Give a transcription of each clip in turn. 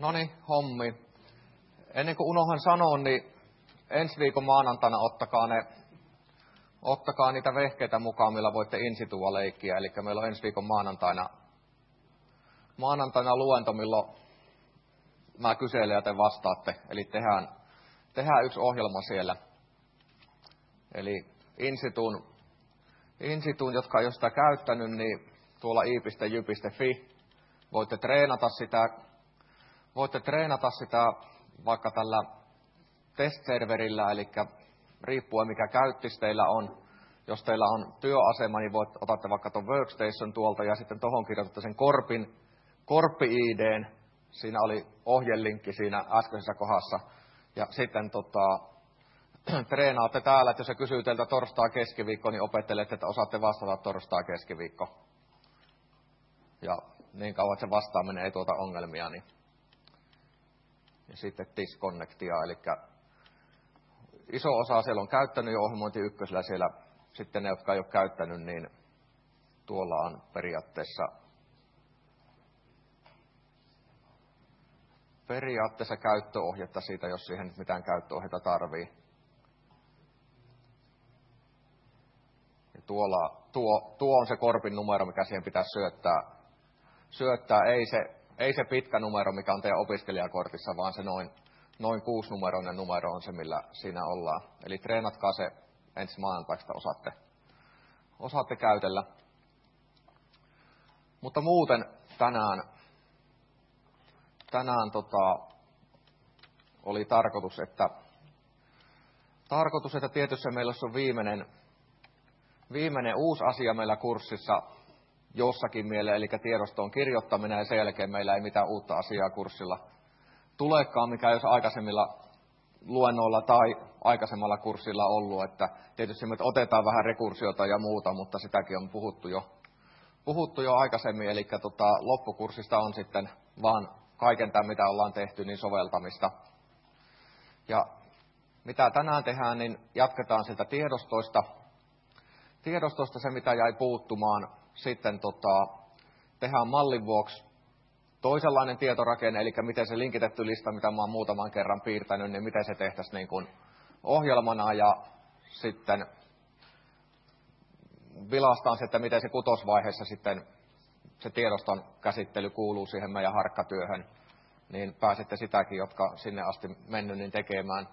Noniin, hommi. Ennen kuin unohan sanoa, niin ensi viikon maanantaina ottakaa niitä vehkeitä mukaan, millä voitte insitua leikkiä. Eli meillä on ensi viikon maanantaina luento, milloin mä kyselen ja te vastaatte. Eli tehdään yksi ohjelma siellä. Eli insitun, jotka ei ole sitä käyttänyt, niin tuolla i.jy.fi voitte treenata sitä vaikka tällä test-serverillä, eli riippuen mikä käyttis teillä on. Jos teillä on työasema, niin otatte vaikka tuon Workstation tuolta ja sitten tuohon kirjoitatte sen Korppi-ID:n. Siinä oli ohjelinkki siinä äskeisessä kohdassa. Ja sitten treenaatte täällä, että jos se kysyy teiltä torstai-keskiviikko, niin opettelette, että osaatte vastata torstai-keskiviikko. Ja niin kauan, että se vastaaminen ei tuota ongelmia, niin ja sitten disconnectia, eli iso osa siellä on käyttänyt jo ohjelmointi ykkösellä, siellä sitten ne, jotka ei ole käyttänyt, niin tuolla on periaatteessa käyttöohjetta siitä, jos siihen nyt mitään käyttöohjetta tarvii. Ja tuo on se Korpin numero, mikä siihen pitää syöttää. Ei se pitkä numero, mikä on teidän opiskelijakortissa, vaan se noin 6-numeroinen numero on se, millä siinä ollaan. Eli treenatkaa se ensi maanantaista osaatte käytellä. Mutta muuten tänään oli tarkoitus, että tietysti meillä on viimeinen uusi asia meillä kurssissa jossakin mieleen, eli tiedostoon kirjoittaminen, ja sen jälkeen meillä ei mitään uutta asiaa kurssilla tulekaan, mikä ei olisi aikaisemmilla luennoilla tai aikaisemmalla kurssilla ollut, että tietysti me otetaan vähän rekursiota ja muuta, mutta sitäkin on puhuttu jo aikaisemmin, eli loppukurssista on sitten vaan kaiken tämän, mitä ollaan tehty, niin soveltamista. Ja mitä tänään tehdään, niin jatketaan sieltä tiedostosta se, mitä jäi puuttumaan. Sitten tehdään mallin vuoksi toisenlainen tietorakenne, eli miten se linkitetty lista, mitä mä oon muutaman kerran piirtänyt, niin miten se tehtäisiin niin kuin ohjelmana, ja sitten vilastaan se, että miten se kutosvaiheessa sitten se tiedoston käsittely kuuluu siihen meidän harkkatyöhön, niin pääsette sitäkin, jotka sinne asti mennyt, niin tekemään.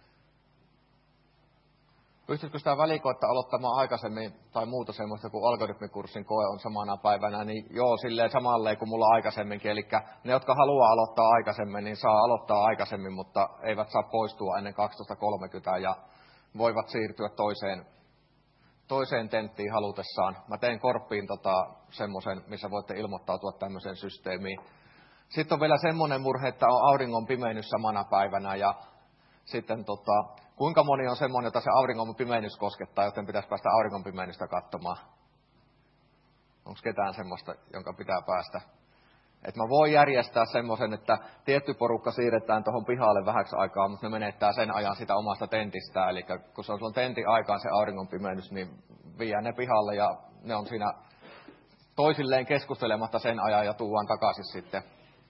Pystyisikö sitä valikoitta aloittamaan aikaisemmin tai muuta semmoista, kun algoritmikurssin koe on samana päivänä, niin joo, silleen samalleen kuin mulla aikaisemminkin. Eli ne, jotka haluaa aloittaa aikaisemmin, niin saa aloittaa aikaisemmin, mutta eivät saa poistua ennen 12.30 ja voivat siirtyä toiseen tenttiin halutessaan. Mä tein Korppiin semmoisen, missä voitte ilmoittautua tämmöiseen systeemiin. Sitten on vielä semmoinen murhe, että on auringon pimennys samana päivänä, ja sitten kuinka moni on semmoinen, jota se auringon pimennys koskettaa, joten pitäisi päästä auringon pimennystä katsomaan? Onko ketään semmoista, jonka pitää päästä? Että mä voin järjestää semmoisen, että tietty porukka siirretään tuohon pihalle vähäksi aikaa, mutta ne menettää sen ajan sitä omasta tentistään. Eli kun se on silloin tentin aikaan se auringon pimennys, niin viedään ne pihalle ja ne on siinä toisilleen keskustelematta sen ajan ja tuodaan takaisin sitten.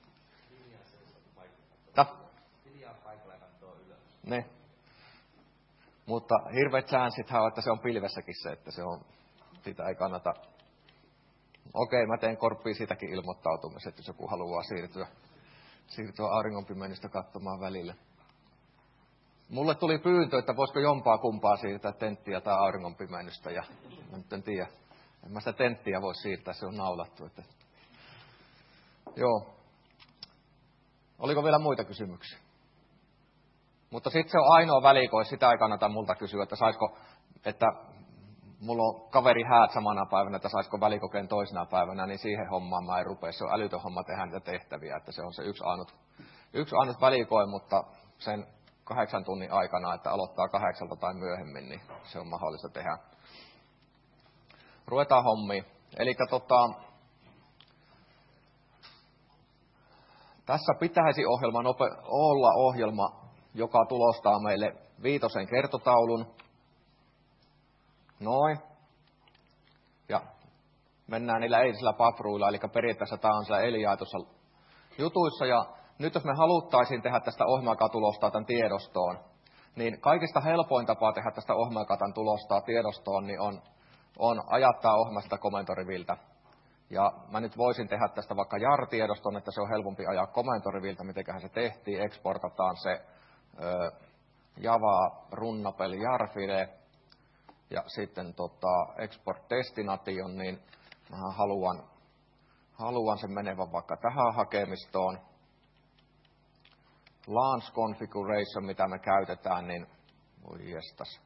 Ne. Mutta hirveät chanssithan on, että se on pilvessäkin se, että se on, sitä ei kannata. Okei, mä teen Korppiin siitäkin ilmoittautumiset, jos joku haluaa siirtyä auringonpimennystä katsomaan välillä. Mulle tuli pyyntö, että voisiko jompaa kumpaa siirtää tenttiä tai auringonpimennystä, ja mä nyt en tiedä. En mä sitä tenttiä voi siirtää, se on naulattu. Että... Joo. Oliko vielä muita kysymyksiä? Mutta sitten se on ainoa väliko, sitä ei kannata multa kysyä, että saisiko, että mulla on kaveri häät samana päivänä, että saisiko välikokeen toisena päivänä, niin siihen hommaan mä en rupea. Se on älytön homma tehdä niitä tehtäviä, että se on se yksi ainut välikoe, mutta sen 8 tunnin aikana, että aloittaa 8 tai myöhemmin, niin se on mahdollista tehdä. Ruvetaan hommiin. Eli tässä pitäisi olla ohjelma, joka tulostaa meille 5 kertotaulun. Noin. Ja mennään niillä eilisillä papruilla, eli periaatteessa tämä on siellä elijaetussa jutuissa, ja nyt jos me haluttaisiin tehdä tästä ohjelmakatulosta tämän tiedostoon, niin kaikista helpoin tapa tehdä tästä ohjelmakatan tulosta tiedostoon niin on ajattaa ohjelmasta komentoriviltä. Ja mä nyt voisin tehdä tästä vaikka jar-tiedoston, että se on helpompi ajaa komentoriviltä, mitenköhän se tehtiin. Exportataan se Java runnapeli jar-file ja sitten export destination, niin mä haluan sen menevän vaikka tähän hakemistoon. Launch configuration, mitä me käytetään, niin voi jestas.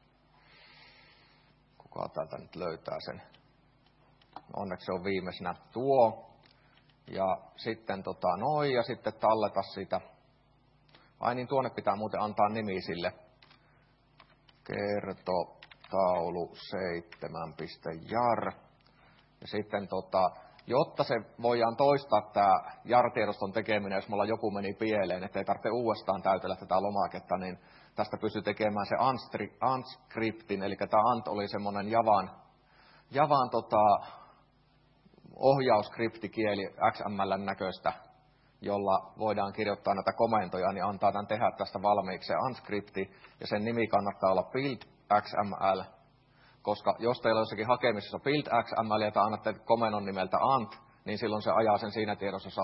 Kuka täältä nyt löytää sen? Onneksi se on viimeisenä tuo. Ja sitten ja sitten talleta sitä. Ai niin, tuonne pitää muuten antaa nimi sille. Kertotaulu 7.jar. Ja sitten jotta se voidaan toistaa tämä jar-tiedoston tekeminen, jos mulla joku meni pieleen, ettei tarvitse uudestaan täytellä tätä lomaketta, niin tästä pystyy tekemään se unscriptin, eli tämä ant oli semmoinen Javan ohjausskriptikieli XML:n näköistä, jolla voidaan kirjoittaa näitä komentoja, niin antaa tämän tehdä tästä valmiiksi se unscripti, ja sen nimi kannattaa olla build XML, koska jos teillä on jossakin hakemisessa build XML ja te annatte komennon nimeltä ant, niin silloin se ajaa sen siinä tiedossa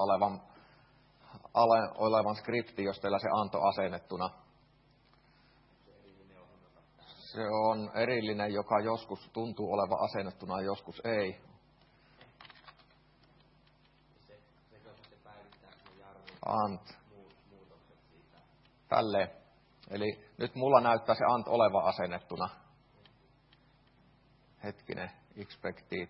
olevan skripti, jos teillä se ant on asennettuna. Se on erillinen, joka joskus tuntuu olevan asennettuna ja joskus ei. Ant. Tälleen. Eli nyt mulla näyttää se ant olevan asennettuna. Hetkinen, expected.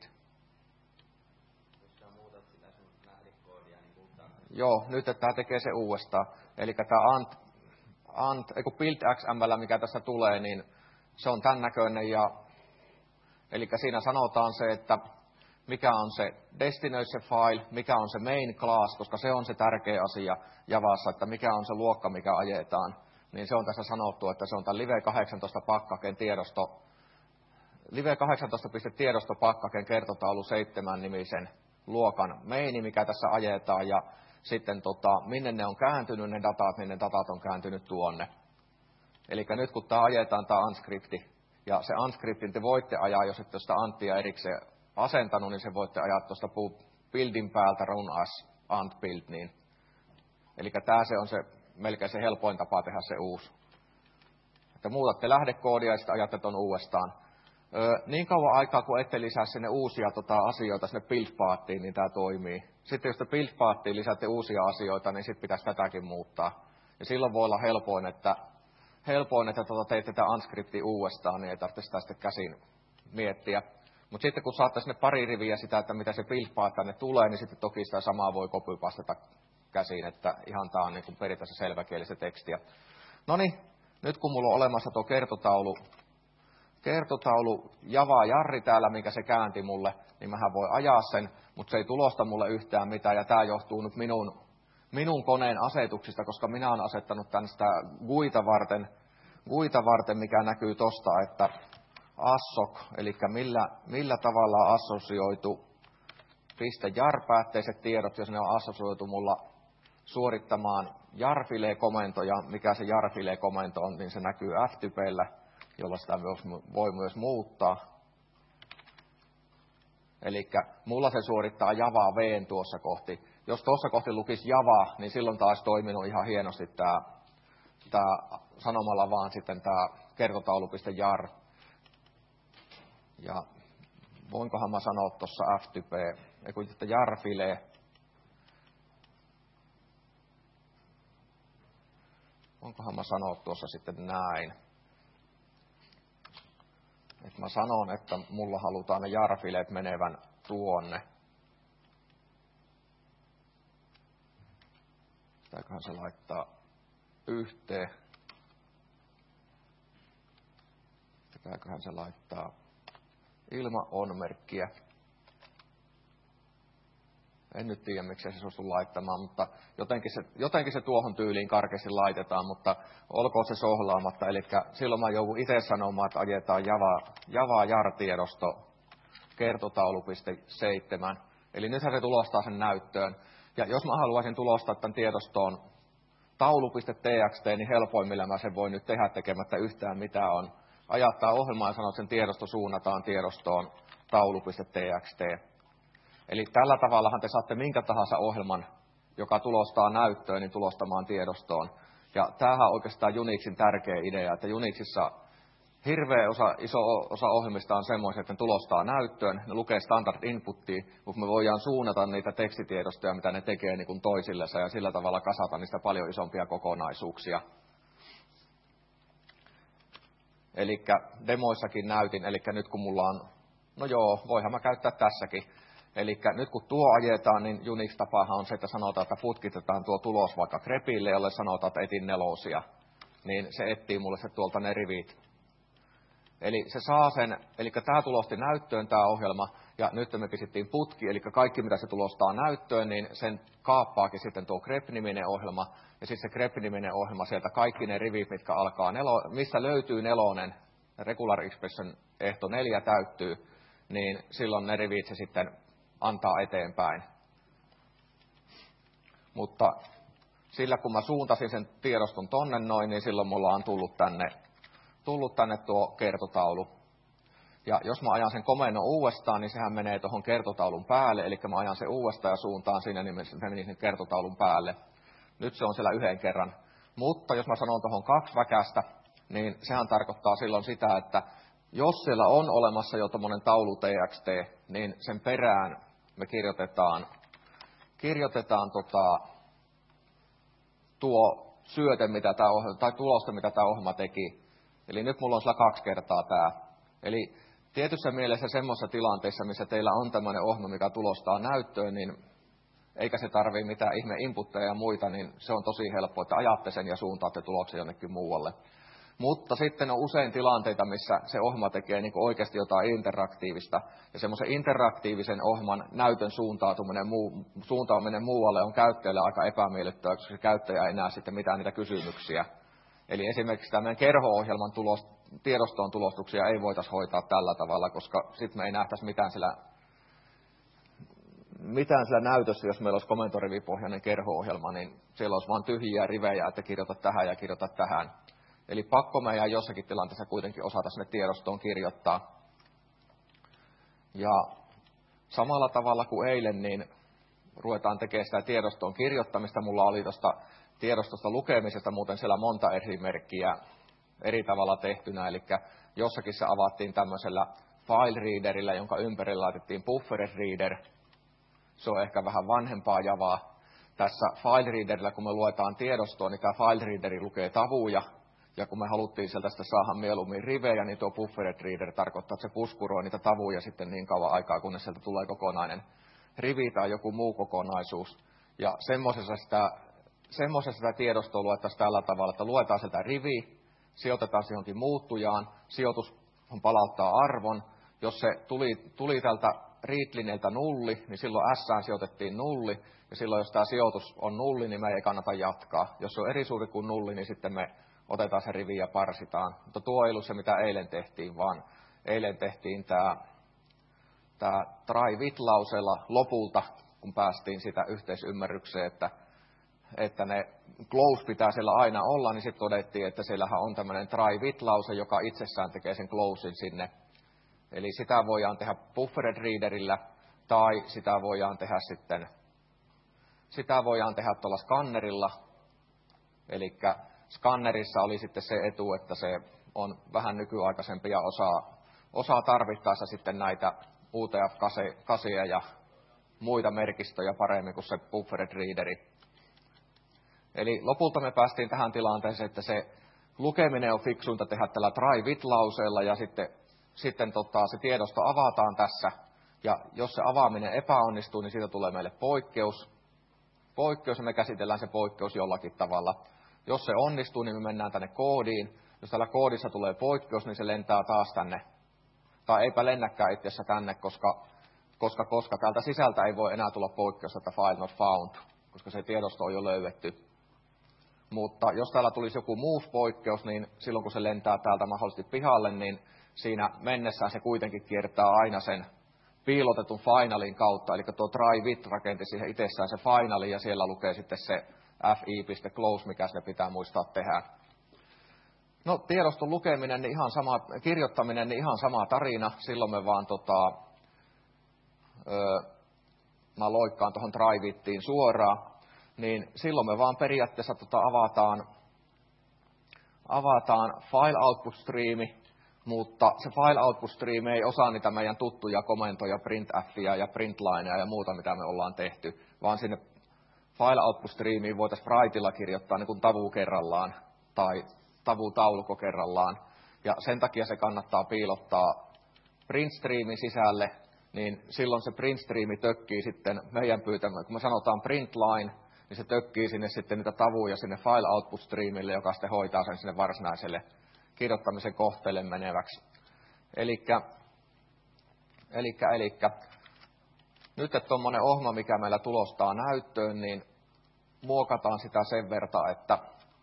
Joo, nyt että tämä tekee se uudestaan. Eli tämä build XML, mikä tässä tulee, niin se on tämän näköinen. Eli siinä sanotaan se, että mikä on se destination file, mikä on se main class, koska se on se tärkeä asia Javassa, että mikä on se luokka, mikä ajetaan. Niin se on tässä sanottu, että se on tämä Live 18 pakkaken tiedosto. Live 18.tiedosto pakkaken kertotaulu 7 nimisen luokan maini, mikä tässä ajetaan, ja sitten minne ne on kääntynyt ne datat, niin ne datat on kääntynyt tuonne. Eli nyt kun tämä ajetaan, tämä unscripti, ja se unscriptin te voitte ajaa, jos ette sitä anttia erikseen asentanut, niin se voitte ajaa tuosta buildin päältä run as ant build. Niin. Eli tämä se on se melkein se helpoin tapa tehdä se uusi. Että muutatte lähdekoodia ja sitten ajatte ton uudestaan. Niin kauan aikaa, kun ette lisää sinne uusia asioita sinne build-paattiin, niin tämä toimii. Sitten jos te build-paattiin lisäätte uusia asioita, niin sitten pitäisi tätäkin muuttaa. Ja silloin voi olla helpoin, että teette tätä unscriptia uudestaan, niin ei tarvitse sitä sitten käsin miettiä. Mutta sitten kun saatte sinne pari riviä sitä, että mitä se build-paat tänne tulee, niin sitten toki sitä samaa voi copy-pastata käsiin, että ihan tämä on niin periaatteessa selväkielistä tekstiä. No niin, nyt kun mulla on olemassa tuo kertotaulu Java Jarri täällä, mikä se käänti mulle, niin mähän voi ajaa sen, mutta se ei tulosta mulle yhtään mitään, ja tämä johtuu nyt minun koneen asetuksista, koska minä olen asettanut tän sitä GUIta varten, mikä näkyy tosta, että assoc, eli millä tavalla assosioitu .jar-päätteiset tiedot, jos ne on assosioitu mulla suorittamaan jarfile-komentoja, mikä se jarfile-komento on, niin se näkyy F-typeillä, jolla sitä voi myös muuttaa. Eli mulla se suorittaa Java V:n tuossa kohti. Jos tuossa kohti lukisi Java, niin silloin taas toiminut ihan hienosti tämä sanomalla vaan sitten tämä kertotaulu.jar. Ja voinkohan mä sanoa tuossa F-type, että jarfile. Voinkohan mä sanoa tuossa sitten näin. Että mä sanon, että mulla halutaan ne jarfileet menevän tuonne. Pitääköhän se laittaa yhteen. Pitääköhän se laittaa ilman on-merkkiä. En nyt tiedä, miksi se suostu laittamaan, mutta jotenkin se tuohon tyyliin karkeasti laitetaan, mutta olkoon se sohlaamatta. Eli silloin mä joudun itse sanomaan, että ajetaan Java jar-tiedosto kertotaulu.7. Eli nythän se tulostaa sen näyttöön. Ja jos mä haluaisin tulostaa tämän tiedostoon taulu.txt, niin helpoimmilla mä sen voin nyt tehdä tekemättä yhtään mitään on. Ajattaa ohjelmaa ja sanoa, että sen tiedosto suunnataan tiedostoon taulu.txt. Eli tällä tavallahan te saatte minkä tahansa ohjelman, joka tulostaa näyttöön, niin tulostamaan tiedostoon. Ja tämähän on oikeastaan Unixin tärkeä idea, että Unixissa iso osa ohjelmista on semmoisia, että ne tulostaa näyttöön, ne lukee standard inputtia, mutta me voidaan suunnata niitä tekstitiedostoja, mitä ne tekee niin kuin toisillensa, ja sillä tavalla kasata niistä paljon isompia kokonaisuuksia. Eli demoissakin näytin, eli nyt kun mulla on, no joo, voihan mä käyttää tässäkin. Eli nyt kun tuo ajetaan, niin Unix-tapahan on se, että sanotaan, että putkitetaan tuo tulos vaikka grepille, jolle sanotaan, että etin nelosia. Niin se etsii mulle se tuolta ne rivit. Eli se saa sen, eli tämä tulosti näyttöön tämä ohjelma, ja nyt me pistettiin putki, eli kaikki mitä se tulostaa näyttöön, niin sen kaappaakin sitten tuo grep-niminen ohjelma, ja sitten se grep-niminen ohjelma sieltä kaikki ne rivit, mitkä alkaa, missä löytyy nelonen, regular expression ehto 4 täyttyy, niin silloin ne rivit se sitten antaa eteenpäin. Mutta sillä kun mä suuntasin sen tiedoston tonne noin, niin silloin mulla on tullut tänne tuo kertotaulu. Ja jos mä ajan sen komennon uudestaan, niin sehän menee tuohon kertotaulun päälle, eli mä ajan sen uudestaan ja suuntaan siinä nimessä, että meni sen kertotaulun päälle. Nyt se on siellä yhden kerran. Mutta jos mä sanon tuohon 2 väkästä, niin sehän tarkoittaa silloin sitä, että jos siellä on olemassa jo tommonen taulu txt, niin sen perään me kirjoitetaan tuo syöte, mitä tai tulosta, mitä tämä ohjelma teki. Eli nyt mulla on sillä 2 kertaa tämä. Eli tietyssä mielessä semmoisessa tilanteessa, missä teillä on tämmöinen ohjelma, mikä tulostaa näyttöön, niin eikä se tarvitse mitään ihme inputteja ja muita, niin se on tosi helppo, että ajatte sen ja suuntaatte tuloksen jonnekin muualle. Mutta sitten on usein tilanteita, missä se ohjelma tekee niin kuin oikeasti jotain interaktiivista. Ja semmoisen interaktiivisen ohjelman näytön suuntaaminen muualle on käyttäjälle aika epämiellyttävää, koska se käyttäjä ei näe sitten mitään niitä kysymyksiä. Eli esimerkiksi tämän kerho-ohjelman tiedostoon tulostuksia ei voitaisiin hoitaa tällä tavalla, koska sitten me ei nähtäisi mitään siellä näytössä, jos meillä olisi komentorivipohjainen kerho-ohjelma, niin siellä olisi vain tyhjiä rivejä, että kirjoita tähän ja kirjoita tähän. Eli pakko meidän jossakin tilanteessa kuitenkin osata sinne tiedostoon kirjoittaa. Ja samalla tavalla kuin eilen, niin ruvetaan tekemään sitä tiedostoon kirjoittamista. Mulla oli tuosta tiedostosta lukemisesta muuten siellä monta eri merkkiä eri tavalla tehtynä. Eli jossakin se avattiin tämmöisellä file readerillä, jonka ympärillä laitettiin buffered reader. Se on ehkä vähän vanhempaa javaa. Tässä file readerillä, kun me luetaan tiedostoon, niin tämä file readeri lukee tavuja. Ja kun me haluttiin sieltä sitä saada mieluummin rivejä, niin tuo buffered reader tarkoittaa, että se puskuroi niitä tavuja sitten niin kauan aikaa, kunnes sieltä tulee kokonainen rivi tai joku muu kokonaisuus. Ja semmoisessa sitä tiedostoa luettaisiin tällä tavalla, että luetaan sieltä rivi, sijoitetaan se johonkin muuttujaan, sijoitus palauttaa arvon. Jos se tuli tältä readlineltä nulli, niin silloin S-ään sijoitettiin nulli, ja silloin jos tämä sijoitus on nulli, niin me ei kannata jatkaa. Jos se on eri suuri kuin nulli, niin sitten me otetaan se rivi ja parsitaan. Mutta tuo ei ollut se, mitä eilen tehtiin, vaan eilen tehtiin tämä try with-lauseella lopulta, kun päästiin sitä yhteisymmärrykseen, että ne close pitää siellä aina olla, niin sitten todettiin, että siellähän on tämmöinen try with-lause, joka itsessään tekee sen closein sinne. Eli sitä voidaan tehdä buffered readerillä, tai sitä voidaan tehdä tuolla skannerilla. Eli skannerissa oli sitten se etu, että se on vähän nykyaikaisempi ja osaa tarvittaessa sitten näitä UTF-kaseja ja muita merkistöjä paremmin kuin se buffered readeri. Eli lopulta me päästiin tähän tilanteeseen, että se lukeminen on fiksuinta tehdä tällä try with-lauseella ja sitten se tiedosto avataan tässä. Ja jos se avaaminen epäonnistuu, niin siitä tulee meille poikkeus ja me käsitellään se poikkeus jollakin tavalla. Jos se onnistuu, niin me mennään tänne koodiin. Jos täällä koodissa tulee poikkeus, niin se lentää taas tänne. Tai eipä lennäkään itse asiassa tänne, koska täältä sisältä ei voi enää tulla poikkeusta, että file not found, koska se tiedosto on jo löydetty. Mutta jos täällä tulisi joku move-poikkeus, niin silloin kun se lentää täältä mahdollisesti pihalle, niin siinä mennessään se kuitenkin kiertää aina sen piilotetun finalin kautta. Eli tuo try with rakensi siihen itsessään se finali ja siellä lukee sitten se fi.close, mikä se pitää muistaa tehdä. No tiedoston lukeminen, niin ihan sama, kirjoittaminen, niin ihan sama tarina. Silloin me vaan mä loikkaan tuohon Drive-ittiin suoraan, niin silloin me vaan periaatteessa avataan file output streami, mutta se file output stream ei osaa niitä meidän tuttuja komentoja, printfia ja printlinea ja muuta, mitä me ollaan tehty, vaan sinne file output streamiin voitaisiin writeilla kirjoittaa niin kuin tavu kerrallaan tai tavutaulukko kerrallaan, ja sen takia se kannattaa piilottaa print streamin sisälle, niin silloin se print streami tökkii sitten meidän pyytämään, kun me sanotaan print line, niin se tökkii sinne sitten niitä tavuja sinne file output streamille, joka sitten hoitaa sen sinne varsinaiselle kirjoittamisen kohteelle meneväksi. Elikkä nyt tuommoinen ohjelma, mikä meillä tulostaa näyttöön, niin muokataan sitä sen verran, että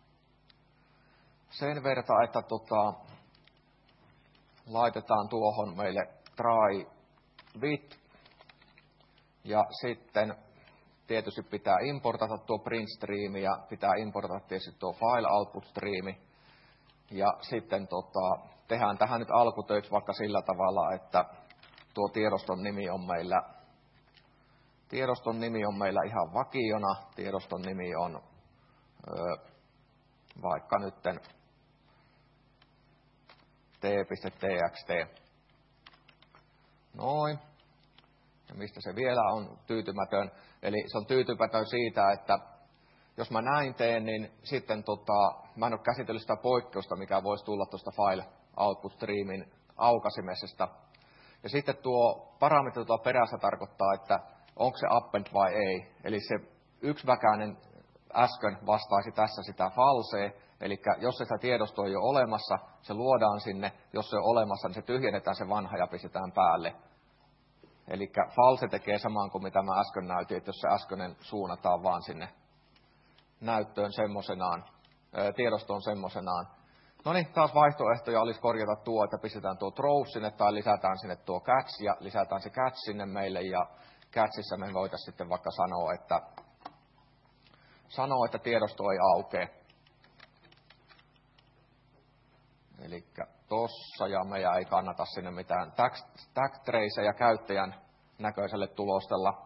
laitetaan tuohon meille try with, ja sitten tietysti pitää importata tuo print stream ja pitää importata tietysti tuo file output stream, ja sitten tehdään tähän nyt alkutöiksi vaikka sillä tavalla, että tuo tiedoston nimi on meillä ihan vakiona. Tiedoston nimi on vaikka nytten t.txt. Noin. Ja mistä se vielä on tyytymätön? Eli se on tyytymätön siitä, että jos mä näin teen, niin sitten mä en ole käsitellyt sitä poikkeusta, mikä voisi tulla tuosta file output streamin aukaisimesta. Ja sitten tuo parametri tuolla perässä tarkoittaa, että onko se append vai ei. Eli se yksiväkäinen äsken vastaisi tässä sitä falsea, eli jos sitä tiedostoa ei ole olemassa, se luodaan sinne, jos se on olemassa, niin se tyhjennetään se vanha ja pistetään päälle. Eli false tekee saman kuin mitä mä äsken näytin, että jos se äskeinen suunnataan vaan sinne näyttöön semmoisenaan, tiedostoon semmoisenaan. No niin, taas vaihtoehtoja olisi korjata tuo, että pistetään tuo throw sinne tai lisätään sinne tuo catch ja lisätään se catch sinne meille, ja catchissa me voitaisiin sitten vaikka sanoa, että tiedosto ei aukea. Eli tossa, ja meidän ei kannata sinne mitään tag traceja käyttäjän näköiselle tulostella.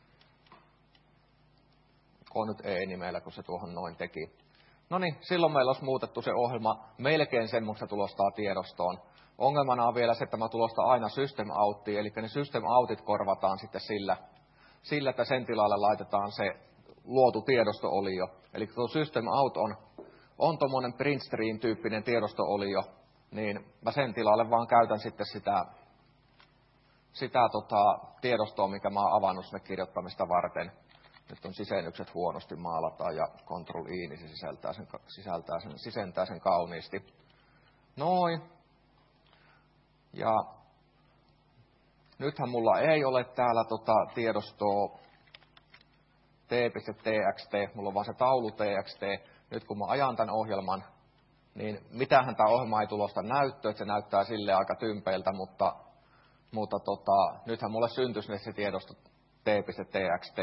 On nyt e-nimellä, kun se tuohon noin teki. No niin, silloin meillä olisi muutettu se ohjelma melkein semmoista tulostaa tiedostoon. Ongelmana on vielä se, että mä tulostan aina system outtiin, eli ne system outit korvataan sitten sillä, että sen tilalle laitetaan se luotu tiedosto-olio. Eli tuo system out on tuommoinen print stream-tyyppinen tiedosto-olio, niin mä sen tilalle vaan käytän sitten sitä tiedostoa, mikä mä oon avannut sinne kirjoittamista varten. Nyt on sisennykset huonosti maalataan ja Ctrl-I, niin se sisentää sen kauniisti. Noin. Ja nythän mulla ei ole täällä tiedostoa t.txt, mulla on vaan se taulu txt. Nyt kun mä ajan tämän ohjelman, niin mitähän tämä ohjelma ei tulosta näyttöä, että se näyttää silleen aika tympeiltä, mutta nythän mulle syntyisi se tiedosto t.txt,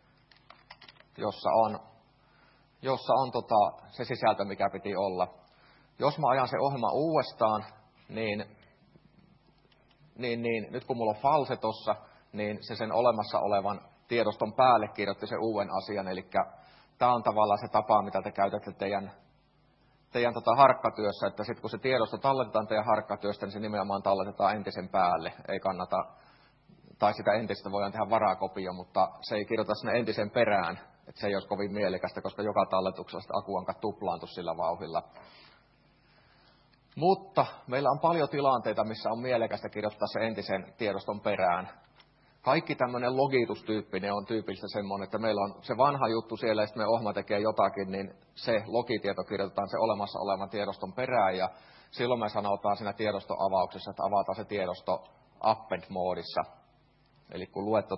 jossa on se sisältö, mikä piti olla. Jos mä ajan se ohjelma uudestaan, niin nyt kun mulla on false tossa, niin se sen olemassa olevan tiedoston päälle kirjoitti sen uuden asian. Eli tämä on tavallaan se tapa, mitä te käytätte teidän harkkatyössä, että sitten kun se tiedosto talletetaan teidän harkkatyöstä, niin se nimenomaan talletetaan entisen päälle. Ei kannata, tai sitä entistä voidaan tehdä varakopio, mutta se ei kirjoita sinne entisen perään. Että se ei olisi kovin mielekästä, koska joka talletuksesta akuankat tuplaantu sillä vauhdilla. Mutta meillä on paljon tilanteita, missä on mielekästä kirjoittaa se entisen tiedoston perään. Kaikki tämmöinen logitustyyppinen on tyypillistä semmoinen, että meillä on se vanha juttu siellä, ja sitten me ohjelma tekee jotakin, niin se logitieto kirjoitetaan se olemassa olevan tiedoston perään, ja silloin me sanotaan siinä tiedostoavauksessa, että avataan se tiedosto append-moodissa. Eli kun luette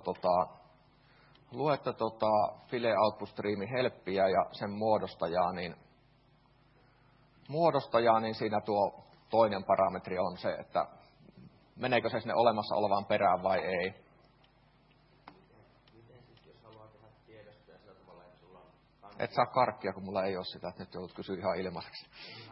file output streamin helppiä ja sen muodostajaa, niin siinä tuo toinen parametri on se, että meneekö se sinne olemassa olevaan perään vai ei. Miten sitten, jos haluaa tehdä tiedostoja sillä tavalla, että sulla on Et saa karkkia, kun mulla ei ole sitä, että nyt joudut kysyä ihan ilmaiseksi.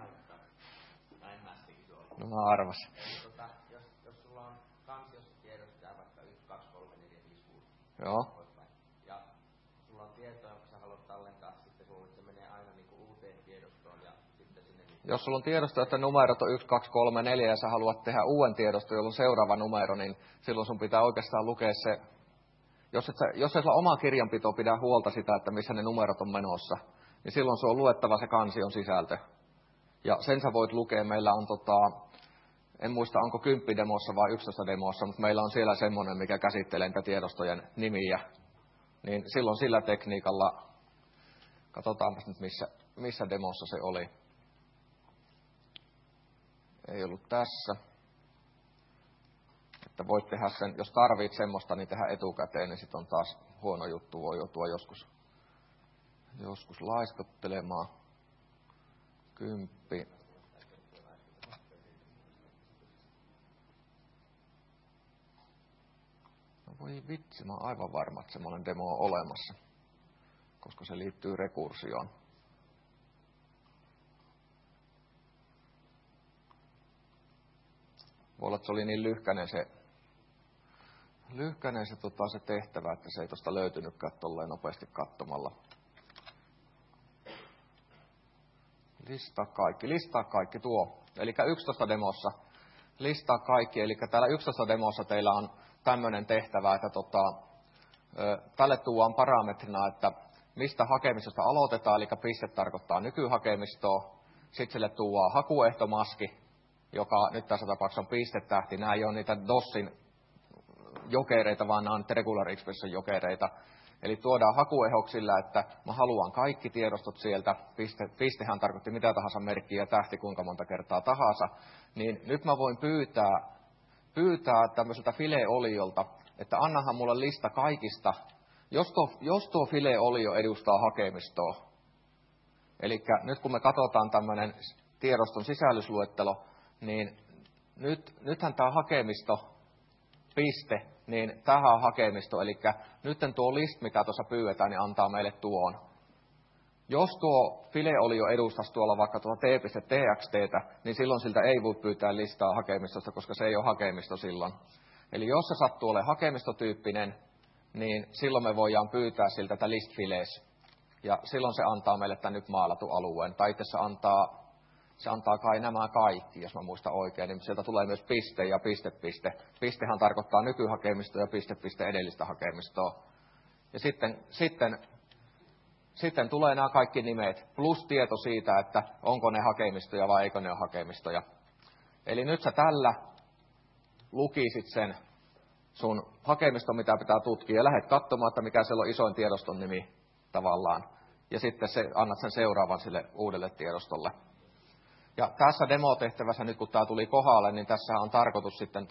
No mä arvasin. Jos sulla on kansiossa tiedostoja vaikka 1, 2, 3, 4, 5, 6. Joo. Ja sulla on tietoa, jonka sä haluat tallentaa, sitten se menee aina niin kuin uuteen tiedostoon ja sitten sinne. Jos sulla on tiedosto, että numerot on 1, 2, 3, 4 ja sä haluat tehdä uuden tiedoston, jolla on seuraava numero, niin silloin sun pitää oikeastaan lukea se. Jos ei sulla oma kirjanpito pidä huolta sitä, että missä ne numerot on menossa, niin silloin se on luettava se kansion sisältö. Ja sen sä voit lukea, meillä on en muista onko 10 demossa vai 11 demossa, mutta meillä on siellä semmoinen, mikä käsittelee niitä tiedostojen nimiä. Niin silloin sillä tekniikalla, katsotaanpas nyt missä demossa se oli. Ei ollut tässä. Että voit tehdä sen, jos tarvit semmoista, niin tehdä etukäteen, niin sitten on taas huono juttu, voi joutua joskus laiskottelemaan. 10. No voi vitsi, mä oon aivan varma, että semmoinen demo on olemassa, koska se liittyy rekursioon. Voi olla, että se oli niin lyhkäinen se tehtävä, että se ei tuosta löytynytkään tolleen nopeasti katsomalla. Listaa kaikki tuo. Eli 11 demossa listaa kaikki. Eli täällä 11 demossa teillä on tämmöinen tehtävä, että tälle tuodaan parametrina, että mistä hakemistosta aloitetaan, eli piste tarkoittaa nykyhakemistoa. Sitten sille tuodaan hakuehtomaski, joka nyt tässä tapauksessa on pistetähti. Nämä ei ole niitä DOSin jokereita, vaan nämä on Regular Expression jokereita. Eli tuodaan hakuehoksi sillä, että mä haluan kaikki tiedostot sieltä, pistehän tarkoitti mitä tahansa merkkiä ja tähti kuinka monta kertaa tahansa, niin nyt mä voin pyytää tämmöiseltä fileoliolta, että annahan mulle lista kaikista, jos tuo fileolio edustaa hakemistoa. Eli nyt kun me katsotaan tämmöinen tiedoston sisällysluettelo, niin nythän tämä hakemisto, piste, niin tähän on hakemisto, eli nyt tuo list, mikä tuossa pyydetään, niin antaa meille tuon. Jos tuo fileolio edustaisi tuolla vaikka t.txttä, niin silloin siltä ei voi pyytää listaa hakemistosta, koska se ei ole hakemisto silloin. Eli jos se sattuu olemaan hakemistotyyppinen, niin silloin me voidaan pyytää siltä tätä list-files. Ja silloin se antaa meille tämän nyt maalatun alueen. Tai itse se antaa kai nämä kaikki, jos mä muistan oikein, niin sieltä tulee myös piste ja piste. Pistehän tarkoittaa nykyhakemistoa ja piste edellistä hakemistoa. Ja sitten tulee nämä kaikki nimet, plus tieto siitä, että onko ne hakemistoja vai eikö ne ole hakemistoja. Eli nyt sä tällä lukisit sen sun hakemiston, mitä pitää tutkia, ja lähdet katsomaan, että mikä siellä on isoin tiedoston nimi tavallaan. Ja sitten annat sen seuraavan sille uudelle tiedostolle. Ja tässä demotehtävässä, nyt kun tämä tuli kohdalle, niin tässä on tarkoitus sitten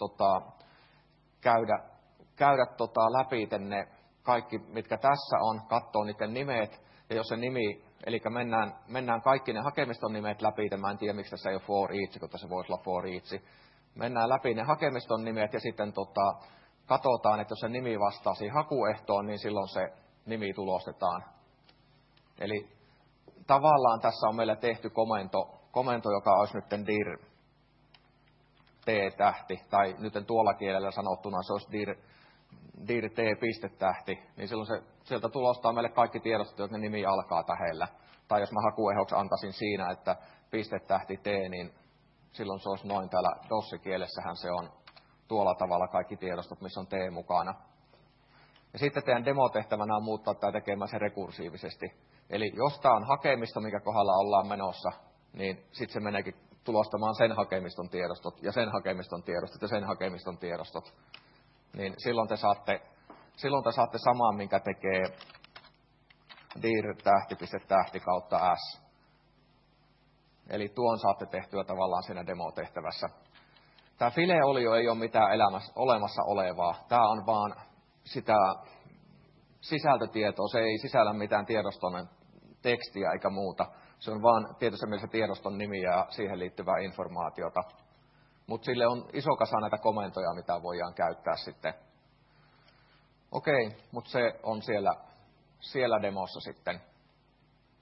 käydä läpi ne kaikki, mitkä tässä on, katsoa niiden nimet, ja jos se nimi, eli mennään kaikki ne hakemiston nimet läpi, mä en tiedä miksi tässä ei ole for each, kun tässä voisi olla for each. Mennään läpi ne hakemiston nimet ja sitten katsotaan, että jos se nimi vastaa siihen hakuehtoon, niin silloin se nimi tulostetaan. Eli tavallaan tässä on meillä tehty komento, joka olisi nyt dir t-tähti, tai nyt tuolla kielellä sanottuna se olisi dir t-pistetähti, niin silloin sieltä tulostaa meille kaikki tiedostot, että ne nimi alkaa tähdellä. Tai jos mä hakuehoksi antaisin siinä, että pistetähti t, niin silloin se olisi noin täällä DOS-kielessähän se on tuolla tavalla kaikki tiedostot, missä on t mukana. Ja sitten teidän demotehtävänä on muuttaa tämä tekemään se rekursiivisesti. Eli jos tämä on hakemisto, mikä kohdalla ollaan menossa, niin sitten se meneekin tulostamaan sen hakemiston tiedostot ja sen hakemiston tiedostot ja sen hakemiston tiedostot. Niin silloin te saatte saman, minkä tekee dir tähti kautta s. Eli tuon saatte tehtyä tavallaan siinä demotehtävässä. Tämä fileolio ei ole mitään olemassa olevaa. Tämä on vaan sitä sisältötietoa. Se ei sisällä mitään tiedoston tekstiä eikä muuta. Se on vaan tietyssä mielessä tiedoston nimi ja siihen liittyvää informaatiota. Mutta sille on iso kasa näitä komentoja, mitä voidaan käyttää sitten. Okei, mutta se on siellä demossa sitten.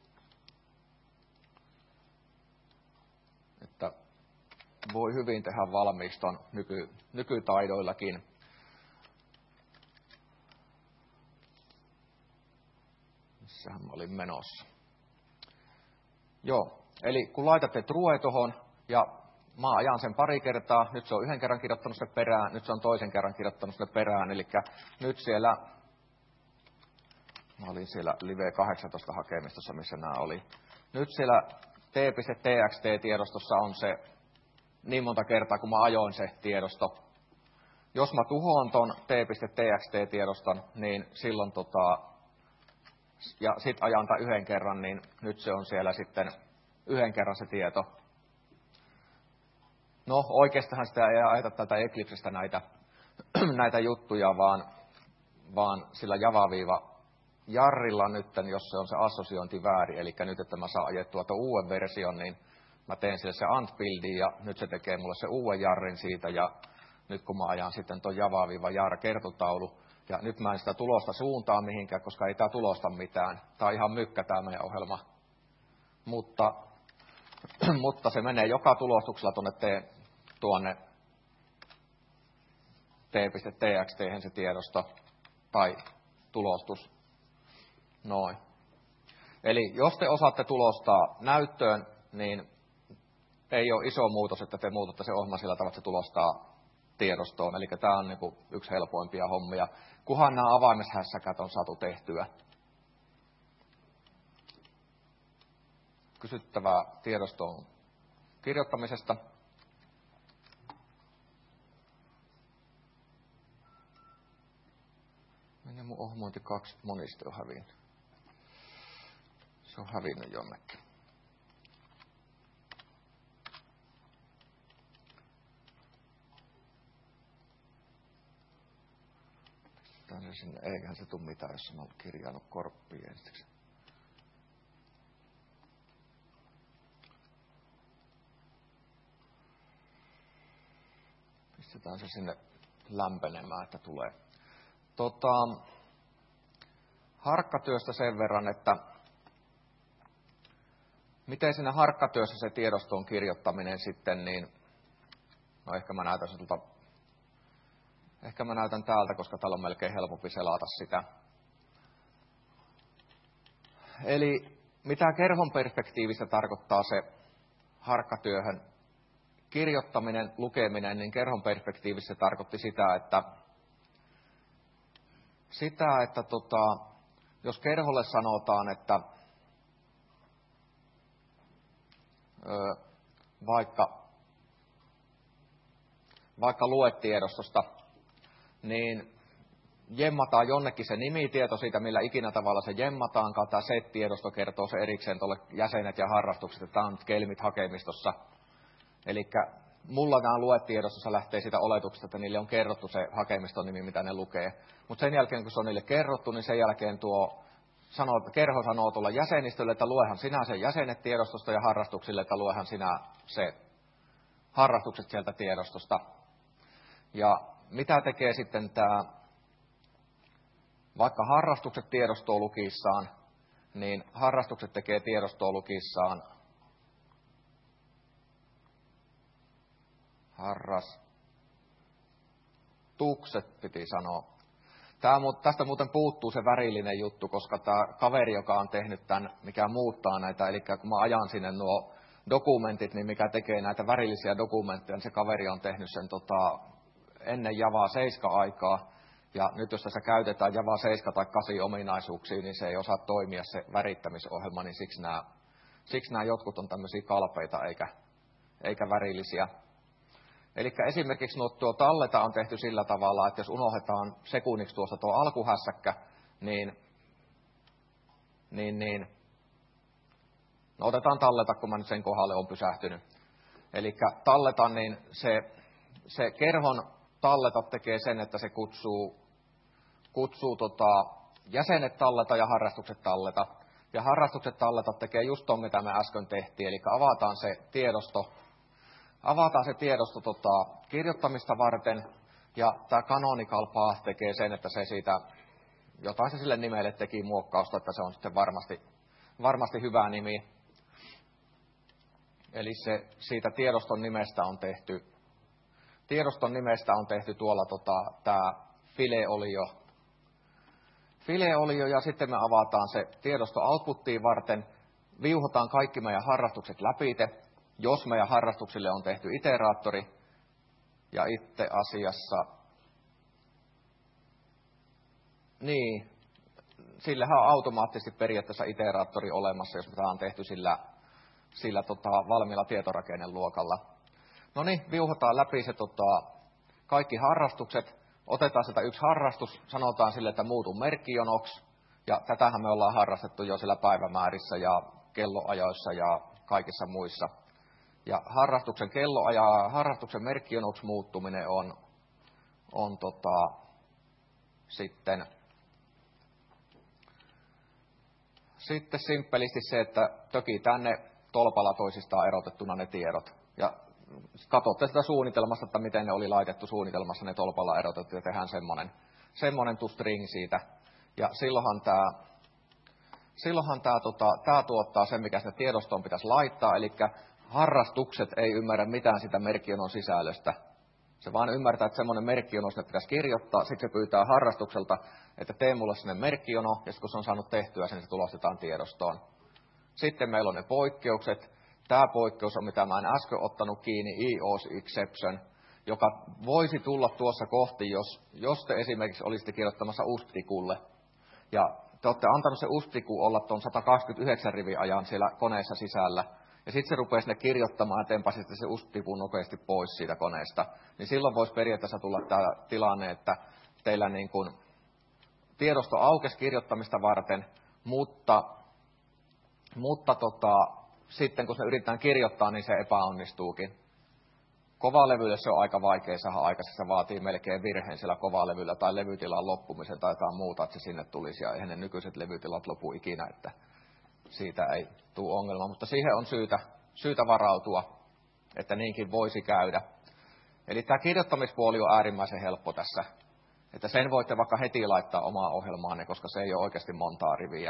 voi hyvin tehdä valmiiksi ton nykytaidoillakin. Missähän mä olin menossa. Joo, eli kun laitatte True tohon ja mä ajan sen pari kertaa, nyt se on yhden kerran kirjoittanut sinne perään, nyt se on toisen kerran kirjoittanut sinne perään, eli nyt siellä, mä olin siellä Live 18 hakemistossa, missä nämä oli. Nyt siellä t.txt-tiedostossa on se niin monta kertaa, kun mä ajoin se tiedosto. Jos mä tuhoan ton t.txt-tiedoston, niin silloin ja sit ajan tämän yhden kerran, niin nyt se on siellä sitten yhden kerran se tieto. No oikeastaan sitä ei ajeta tätä Eclipsestä näitä juttuja, vaan sillä Java-jarrilla nyt, jos se on se assosiointi väärin, eli nyt, että mä saan ajettua tuon uuden version, niin mä teen sille se ant-buildin ja nyt se tekee mulle se uuden jarrin siitä ja nyt kun mä ajan sitten tuon Java-jar-kertotaulu ja nyt mä en sitä tulosta suuntaa mihinkään, koska ei tää tulosta mitään. Tää on ihan mykkä tää meidän ohjelma. Mutta se menee joka tulostuksella tuonne t.txt se tiedosto tai tulostus. Noin. Eli jos te osaatte tulostaa näyttöön, niin ei ole iso muutos, että te muutatte se ohjelma sillä tavalla, että se tulostaa tiedostoon. Eli tämä on niin yksi helpoimpia hommia, kunhan nämä avaimeshässäkät on saatu tehtyä. Kysyttävää tiedostoon kirjoittamisesta. Minne mun ohmointi 2 moniste on hävinnyt? Se on hävinnyt jonnekin. Sinne. Eiköhän se tule mitään, jos mä oon kirjannut korppiin ensiksi. Pistetään se sinne lämpenemään, että tulee. Harkkatyöstä sen verran, että miten siinä harkkatyössä se tiedostoon kirjoittaminen sitten, niin no ehkä mä näytän täältä, koska täällä on melkein helpompi selata sitä. Eli mitä kerhon perspektiivistä tarkoittaa se harkkatyöhön kirjoittaminen, lukeminen, niin kerhon perspektiivissä tarkoitti sitä, että jos kerholle sanotaan, että vaikka luetiedostosta, niin jemmataan jonnekin se nimitieto siitä, millä ikinä tavalla se jemmataankaan. Tämä set-tiedosto kertoo se erikseen tuolle jäsenet ja harrastukset, että tämä on nyt kelmit hakemistossa. Eli mulla nämä luetiedostossa lähtee siitä oletuksesta, että niille on kerrottu se hakemiston nimi, mitä ne lukee. Mutta sen jälkeen, kun se on niille kerrottu, niin sen jälkeen kerho sanoo tuolla jäsenistölle, että luehan sinä sen jäsenet tiedostosta ja harrastuksille, että luehan sinä se harrastukset sieltä tiedostosta. Ja mitä tekee sitten tämä, vaikka harrastukset tiedostoa lukissaan, niin harrastukset tekee tiedostoa lukissaan harrastukset piti sanoa. Tästä muuten puuttuu se värillinen juttu, koska tämä kaveri, joka on tehnyt tämän, mikä muuttaa näitä, eli kun mä ajan sinne nuo dokumentit, niin mikä tekee näitä värillisiä dokumentteja, niin se kaveri on tehnyt sen ennen Java 7 aikaa. Ja nyt jos tässä käytetään Java 7 tai 8 ominaisuuksia, niin se ei osaa toimia se värittämisohjelma, niin siksi nämä jotkut on tämmöisiä kalpeita eikä värillisiä. Eli esimerkiksi tuo talleta on tehty sillä tavalla, että jos unohdetaan sekunniksi tuosta tuo alkuhässäkkä, niin no otetaan talleta, kun mä nyt sen kohdalle on pysähtynyt. Eli talleta, niin se kerhon talleta tekee sen, että se kutsuu jäsenet talleta ja harrastukset talleta. Ja harrastukset talleta tekee just ton, mitä me äsken tehtiin, eli avataan se tiedosto kirjoittamista varten, ja tämä canonical path tekee sen, että se siitä, jotain se sille nimelle teki muokkausta, että se on sitten varmasti hyvä nimi. Eli siitä tiedoston nimestä on tehty tuolla tämä fileolio, ja sitten me avataan se tiedosto outputtiin varten, viuhotaan kaikki meidän harrastukset läpite, jos meidän harrastuksille on tehty iteraattori, ja itse asiassa, niin, sillähän on automaattisesti periaatteessa iteraattori olemassa, jos tämä on tehty sillä valmiilla tietorakenneluokalla. No niin, viuhotaan läpi se kaikki harrastukset, otetaan sieltä yksi harrastus, sanotaan sille, että muutu merkkijonoksi, ja tätähän me ollaan harrastettu jo siellä päivämäärissä ja kelloajoissa ja kaikissa muissa. Ja harrastuksen merkkijonoksi muuttuminen on sitten simppelisti se, että toki tänne tolpalla toisistaan erotettuna ne tiedot. Ja katsotte sitä suunnitelmasta, että miten ne oli laitettu suunnitelmassa, ne tolpalla erotettu, ja tehdään semmoinen string siitä. Ja silloinhan tämä tuottaa sen, mikä sitä tiedostoon pitäisi laittaa, eli harrastukset ei ymmärrä mitään sitä merkkijonon sisällöstä. Se vaan ymmärtää, että semmoinen merkkijono sinne pitäisi kirjoittaa, sitten se pyytää harrastukselta, että tee mulle sinne merkkijono, ja sitten kun se on saanut tehtyä, sen se tulostetaan tiedostoon. Sitten meillä on ne poikkeukset. Tämä poikkeus on, mitä mä en äsken ottanut kiinni, EOS exception, joka voisi tulla tuossa kohti, jos te esimerkiksi olisitte kirjoittamassa USP-tikulle. Ja te olette antanut se USP-tiku olla tuon 129 rivin ajan siellä koneessa sisällä, ja sitten se rupeaa sinne kirjoittamaan ja tempasitte se USP-tikun nopeasti pois siitä koneesta. Niin silloin voisi periaatteessa tulla tämä tilanne, että teillä niin kuin tiedosto aukesi kirjoittamista varten, mutta sitten kun se yritetään kirjoittaa, niin se epäonnistuukin. Kovalevylle se on aika vaikea saada aikaisemmin, se vaatii melkein virheen siellä kovalevyllä tai levytilan loppumisen tai jotain muuta, että se sinne tulisi, ja eihän ne nykyiset levytilat lopu ikinä, että siitä ei tule ongelma, mutta siihen on syytä varautua, että niinkin voisi käydä. Eli tämä kirjoittamispuoli on äärimmäisen helppo tässä, että sen voitte vaikka heti laittaa omaa ohjelmaanne, koska se ei ole oikeasti montaa riviä.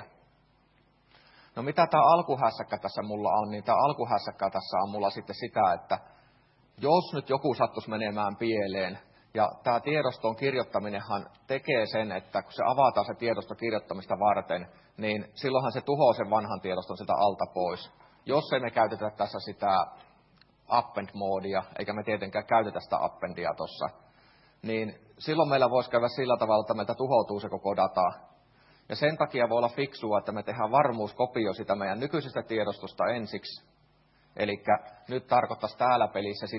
No mitä tämä alkuhässäkkä tässä mulla on, niin tämä alkuhässäkkä tässä on mulla sitten sitä, että jos nyt joku sattuisi menemään pieleen, ja tämä tiedoston kirjoittaminenhan tekee sen, että kun se avataan se tiedosto kirjoittamista varten, niin silloinhan se tuhoaa sen vanhan tiedoston sieltä alta pois. Jos ei me käytetä tässä sitä append-moodia, eikä me tietenkään käytetä sitä appendia tuossa, niin silloin meillä voisi käydä sillä tavalla, että meiltä tuhoutuu se koko data. Ja sen takia voi olla fiksua, että me tehdään varmuuskopio sitä meidän nykyisestä tiedostosta ensiksi. Eli nyt tarkoittaisi täällä pelissä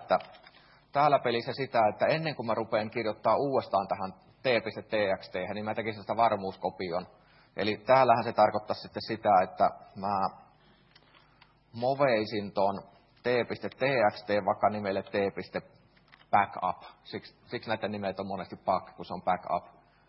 sitä, että ennen kuin mä rupean kirjoittaa uudestaan tähän t.txt, niin mä tekisin sitä varmuuskopion. Eli täällähän se tarkoittaisi sitten sitä, että mä moveisin ton t.txt vaikka nimelle t.backup. Siksi näiden nimet on monesti back, kun se on backup.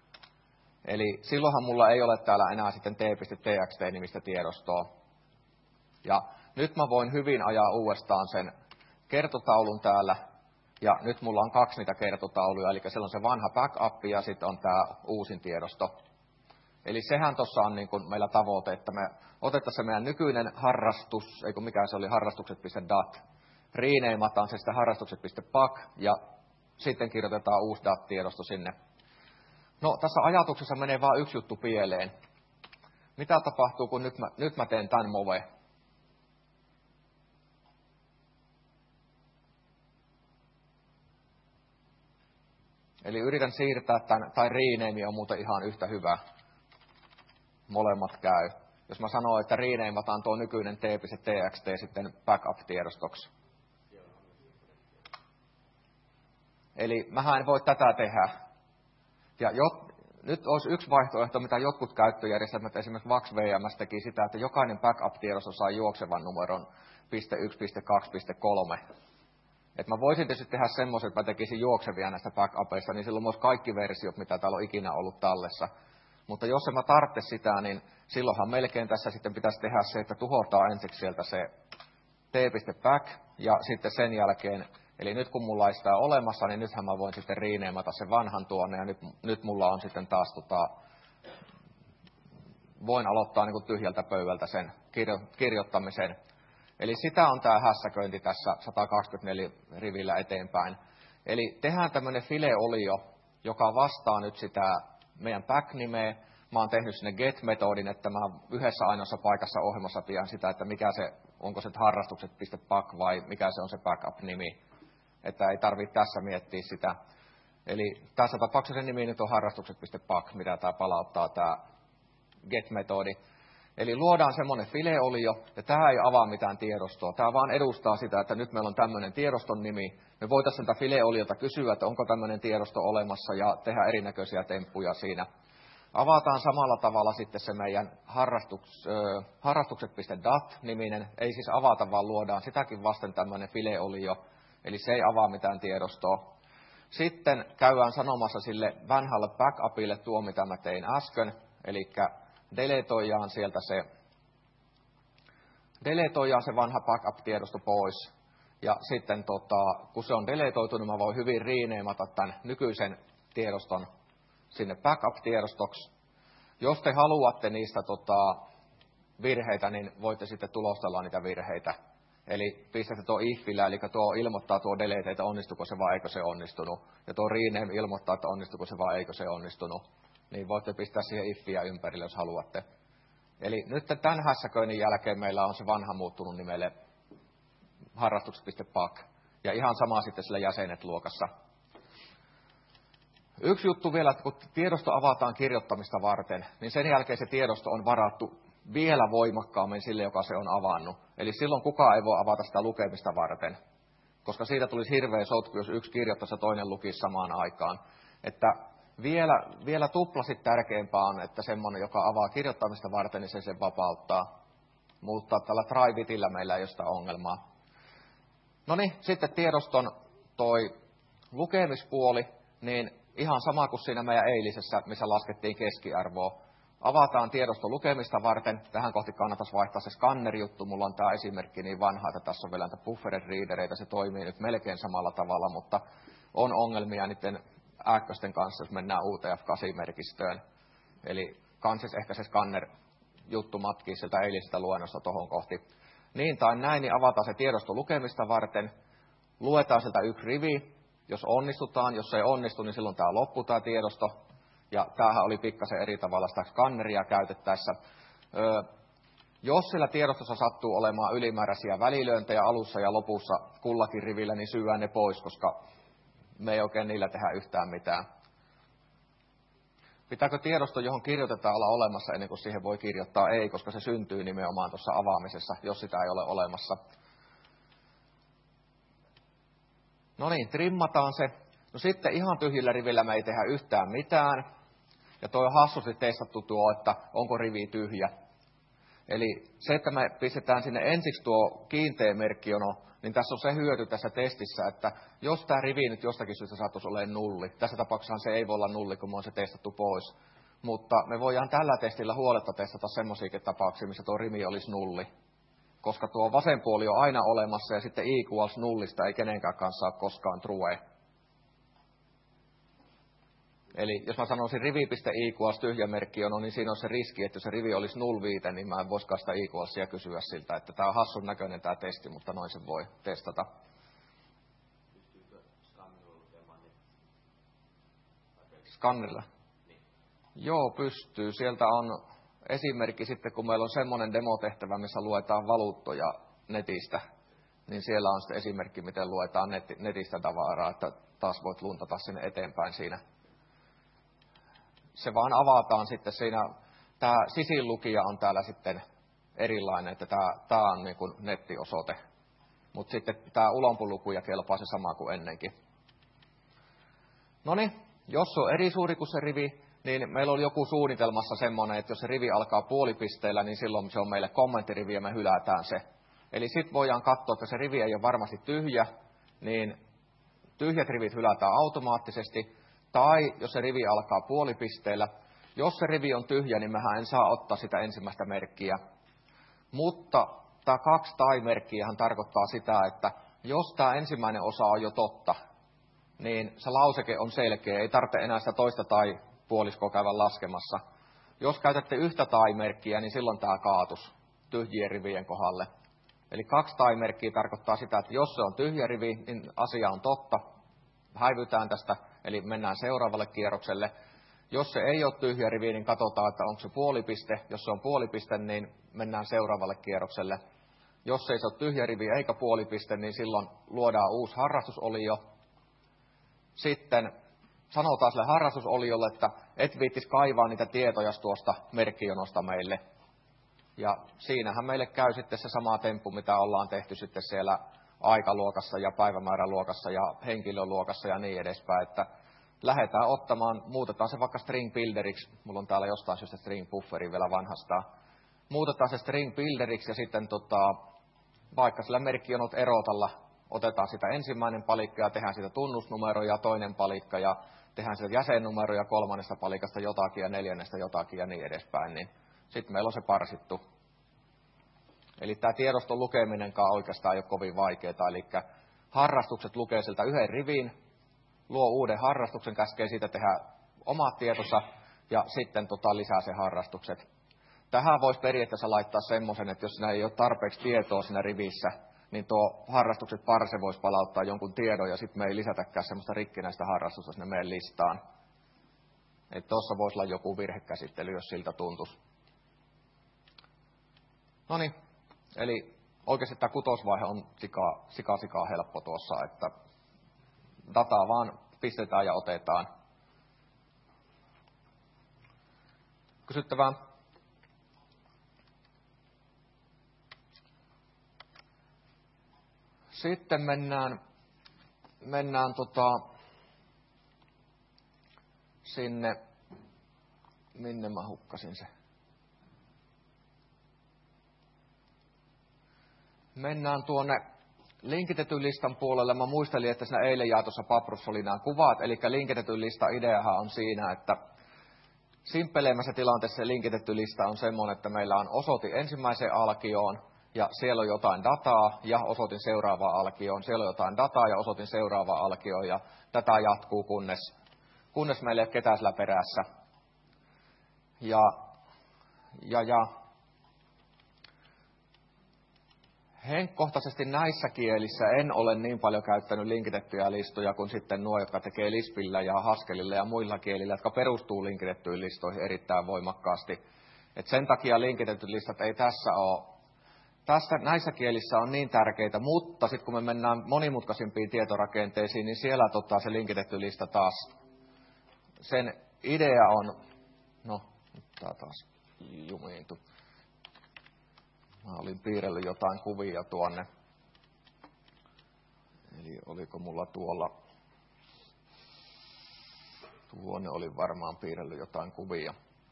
Eli silloinhan mulla ei ole täällä enää sitten t.txt-nimistä tiedostoa. Ja nyt mä voin hyvin ajaa uudestaan sen kertotaulun täällä. Ja nyt mulla on 2 niitä kertotauluja, eli siellä on se vanha backup ja sitten on tämä uusin tiedosto. Eli sehän tuossa on niin kuin meillä tavoite, että me otettaisiin se meidän nykyinen harrastus, eikö mikä se oli, harrastukset.dat, reneimataan se sitten harrastukset.pack ja sitten kirjoitetaan uusi dat-tiedosto sinne. No tässä ajatuksessa menee vain yksi juttu pieleen. Mitä tapahtuu, kun nyt mä teen tämän move? Eli yritän siirtää tämän, tai rename on muuten ihan yhtä hyvä. Molemmat käy. Jos mä sanon, että reneimataan tuo nykyinen t.txt sitten backup-tiedostoksi. Eli mähän en voi tätä tehdä. Ja nyt olisi yksi vaihtoehto, mitä jotkut käyttöjärjestelmät, esimerkiksi VAX VMS teki sitä, että jokainen backup-tiedosto saa juoksevan numeron .1.2.3. Että mä voisin tietysti tehdä semmoisen, että mä tekisin juoksevia näistä backupeista, niin silloin olisi kaikki versiot, mitä täällä on ikinä ollut tallessa. Mutta jos en mä tarvitse sitä, niin silloinhan melkein tässä sitten pitäisi tehdä se, että tuhotaan ensiksi sieltä se t.back ja sitten sen jälkeen, eli nyt kun mulla ei sitä olemassa, niin nythän mä voin sitten renamata sen vanhan tuonne ja nyt mulla on sitten taas voin aloittaa niin kuin tyhjältä pöydältä sen kirjoittamisen. Eli sitä on tämä hässäköinti tässä 124 rivillä eteenpäin. Eli tehdään tämmöinen file-olio, joka vastaa nyt sitä meidän pack-nimeä. Mä oon tehnyt sinne get-metodin, että mä yhdessä ainoassa paikassa ohjelmassa pidän sitä, että mikä se, onko se harrastukset.pack vai mikä se on se backup-nimi. Että ei tarvitse tässä miettiä sitä. Eli tässä tapauksessa se nimi nyt on harrastukset.pack, mitä tämä palauttaa tämä get-metodi. Eli luodaan semmoinen file-olio, ja tämä ei avaa mitään tiedostoa. Tämä vaan edustaa sitä, että nyt meillä on tämmöinen tiedoston nimi. Me voitaisiin tätä file-oliota kysyä, että onko tämmöinen tiedosto olemassa, ja tehdä erinäköisiä temppuja siinä. Avataan samalla tavalla sitten se meidän harrastukset.dat-niminen. Ei siis avata, vaan luodaan sitäkin vasten tämmöinen file-olio. Eli se ei avaa mitään tiedostoa. Sitten käydään sanomassa sille vanhalle backupille tuo, mitä mä tein äsken. Eli deletoidaan sieltä se vanha backup-tiedosto pois. Ja sitten kun se on deletoitu, niin mä voin hyvin riineemata tämän nykyisen tiedoston sinne backup-tiedostoksi. Jos te haluatte niistä virheitä, niin voitte sitten tulostella niitä virheitä. Eli pistätte tuo ifillä, eli tuo ilmoittaa tuo delete, että onnistuko se vai eikö se onnistunut. Ja tuo rename ilmoittaa, että onnistuko se vai eikö se onnistunut. Niin voitte pistää siihen iffiä ympärille, jos haluatte. Eli nyt tämän hässäköinnin jälkeen meillä on se vanha muuttunut nimelle harrastukset.pack. Ja ihan sama sitten sillä jäsenet-luokassa. Yksi juttu vielä, että kun tiedosto avataan kirjoittamista varten, niin sen jälkeen se tiedosto on varattu vielä voimakkaammin sille, joka se on avannut. Eli silloin kukaan ei voi avata sitä lukemista varten, koska siitä tulisi hirveä sotku, jos yksi kirjoittaisi ja toinen lukisi samaan aikaan. Että vielä tuplasit tärkeämpää on, että semmoinen, joka avaa kirjoittamista varten, niin se sen vapauttaa. Mutta tällä try-bitillä meillä ei ole sitä ongelmaa. No niin, sitten tiedoston toi lukemispuoli, niin ihan sama kuin siinä meidän eilisessä, missä laskettiin keskiarvoa. Avataan tiedosto lukemista varten. Tähän kohti kannattaisi vaihtaa se skanner-juttu. Mulla on tämä esimerkki niin vanha, että tässä on vielä näitä buffered readereita. Se toimii nyt melkein samalla tavalla, mutta on ongelmia niiden ääkkösten kanssa, jos mennään UTF-8-merkistöön. Eli kansis ehkä se skanner-juttu matkii sieltä eilisestä luennosta tohon kohti. Niin tai näin, niin avataan se tiedosto lukemista varten. Luetaan sieltä yksi rivi. Jos onnistutaan, jos ei onnistu, niin silloin tämä loppuu tämä tiedosto. Ja tämähän oli pikkasen eri tavalla sitä skanneria käytettäessä. Jos sillä tiedostossa sattuu olemaan ylimääräisiä välilöintejä alussa ja lopussa kullakin rivillä, niin syyään ne pois, koska me ei oikein niillä tehdä yhtään mitään. Pitääkö tiedosto, johon kirjoitetaan, olla olemassa ennen kuin siihen voi kirjoittaa? Ei, koska se syntyy nimenomaan tuossa avaamisessa, jos sitä ei ole olemassa. No niin, trimmataan se. No sitten ihan tyhjillä rivillä me ei tehdä yhtään mitään. Ja tuo on hassusti testattu tuo, että onko rivi tyhjä. Eli se, että me pistetään sinne ensiksi tuo kiinteä merkkijono, niin tässä on se hyöty tässä testissä, että jos tämä rivi nyt jostakin syystä sattuisi olemaan nulli, tässä tapauksessa se ei voi olla nulli, kun me on se testattu pois. Mutta me voidaan tällä testillä huoletta testata semmoisiakin tapauksia, missä tuo rivi olisi nulli. Koska tuo vasen puoli on aina olemassa ja sitten equals nullista ei kenenkään kanssa ole koskaan true. Eli jos mä sanoisin rivi.equals tyhjä merkki on, niin siinä on se riski, että jos se rivi olisi 0,5, niin mä en voisikaan sitä equalsia kysyä siltä, että tämä on hassun näköinen tämä testi, mutta noin se voi testata. Pystyykö skannerilla lukemaan niin? Skannerilla? Niin. Joo, pystyy. Sieltä on esimerkki sitten, kun meillä on semmoinen demotehtävä, missä luetaan valuuttoja netistä, niin siellä on sitten esimerkki, miten luetaan netistä tavaraa, että taas voit luntata sinne eteenpäin siinä. Se vaan avataan sitten siinä, tämä sisinlukija on täällä sitten erilainen, että tämä on niin kuin nettiosoite. Mutta sitten tämä ulonpulukuja kelpaa se sama kuin ennenkin. Noniin, jos se on eri suuri kuin se rivi, niin meillä oli joku suunnitelmassa semmoinen, että jos se rivi alkaa puolipisteellä, niin silloin se on meille kommenttirivi ja me hylätään se. Eli sitten voidaan katsoa, että se rivi ei ole varmasti tyhjä, niin tyhjät rivit hylätään automaattisesti. Tai jos se rivi alkaa puolipisteellä, jos se rivi on tyhjä, niin mehän en saa ottaa sitä ensimmäistä merkkiä. Mutta tämä 2 tai-merkkiähän tarkoittaa sitä, että jos tämä ensimmäinen osa on jo totta, niin se lauseke on selkeä, ei tarvitse enää sitä toista tai puoliskoa käydä laskemassa. Jos käytätte yhtä tai-merkkiä, niin silloin tämä kaatus tyhjien rivien kohdalle. Eli 2 tai-merkkiä tarkoittaa sitä, että jos se on tyhjä rivi, niin asia on totta. Häivytään tästä, eli mennään seuraavalle kierrokselle. Jos se ei ole tyhjä rivi, niin katsotaan, että onko se puolipiste. Jos se on puolipiste, niin mennään seuraavalle kierrokselle. Jos ei se ole tyhjä rivi eikä puolipiste, niin silloin luodaan uusi harrastusolio. Sitten sanotaan sille harrastusoliolle, että et viittis kaivaa niitä tietoja tuosta merkkijonosta meille. Ja siinähän meille käy sitten se sama temppu, mitä ollaan tehty sitten siellä aikaluokassa ja päivämääräluokassa ja henkilöluokassa ja niin edespäin, että lähdetään ottamaan, muutetaan se vaikka string builderiksi, mulla on täällä jostain syystä string bufferi vielä vanhastaan, muutetaan se string builderiksi ja sitten vaikka sillä merkkijonot erotalla otetaan sitä ensimmäinen palikka ja tehdään siitä tunnusnumero ja toinen palikka ja tehdään siitä jäsennumero ja 3. palikasta jotakin ja 4. jotakin ja niin edespäin, niin sitten meillä on se parsittu. Eli tämä tiedoston lukeminenkaan oikeastaan ei ole kovin vaikeaa, eli harrastukset lukee sieltä yhden rivin, luo uuden harrastuksen, käskee siitä tehdä omat tietonsa ja sitten lisää se harrastukset. Tähän voisi periaatteessa laittaa semmoisen, että jos siinä ei ole tarpeeksi tietoa siinä rivissä, niin tuo harrastukset parse voisi palauttaa jonkun tiedon ja sitten me ei lisätäkään semmoista rikkinäistä harrastusta sinne meidän listaan. Että tuossa voisi olla joku virhekäsittely, jos siltä tuntuisi. Noniin, eli oikeasti tämä 6. vaihe on sikaa helppo tuossa, että dataa vaan pistetään ja otetaan. Kysyttävää? Sitten mennään sinne, minne mä hukkasin se. Mennään tuonne linkitetyn listan puolelle. Mä muistelin, että siinä eilen jaetussa paprussa oli nämä kuvat, eli linkitetyn listan ideahan on siinä, että simppeleimässä tilanteessa se linkitetty lista on semmoinen, että meillä on osoitin ensimmäiseen alkioon, ja siellä on jotain dataa, ja osoitin seuraavaan alkioon. Siellä on jotain dataa, ja osoitin seuraavaan alkioon, ja tätä jatkuu, kunnes meillä ei ole ketään sillä perässä. Henkkohtaisesti näissä kielissä en ole niin paljon käyttänyt linkitettyjä listoja kuin sitten nuo, jotka tekee Lispillä ja Haskellilla ja muilla kielillä, jotka perustuu linkitettyihin listoihin erittäin voimakkaasti. Et sen takia linkitetyt listat ei tässä ole. Näissä kielissä on niin tärkeitä, mutta sitten kun me mennään monimutkaisimpiin tietorakenteisiin, niin siellä se linkitetty lista taas. Sen idea on, nyt tää taas jumiintu. Mä olin piirrellyt jotain kuvia tuonne. Eli oliko mulla tuonne oli varmaan piirrellyt jotain kuvia.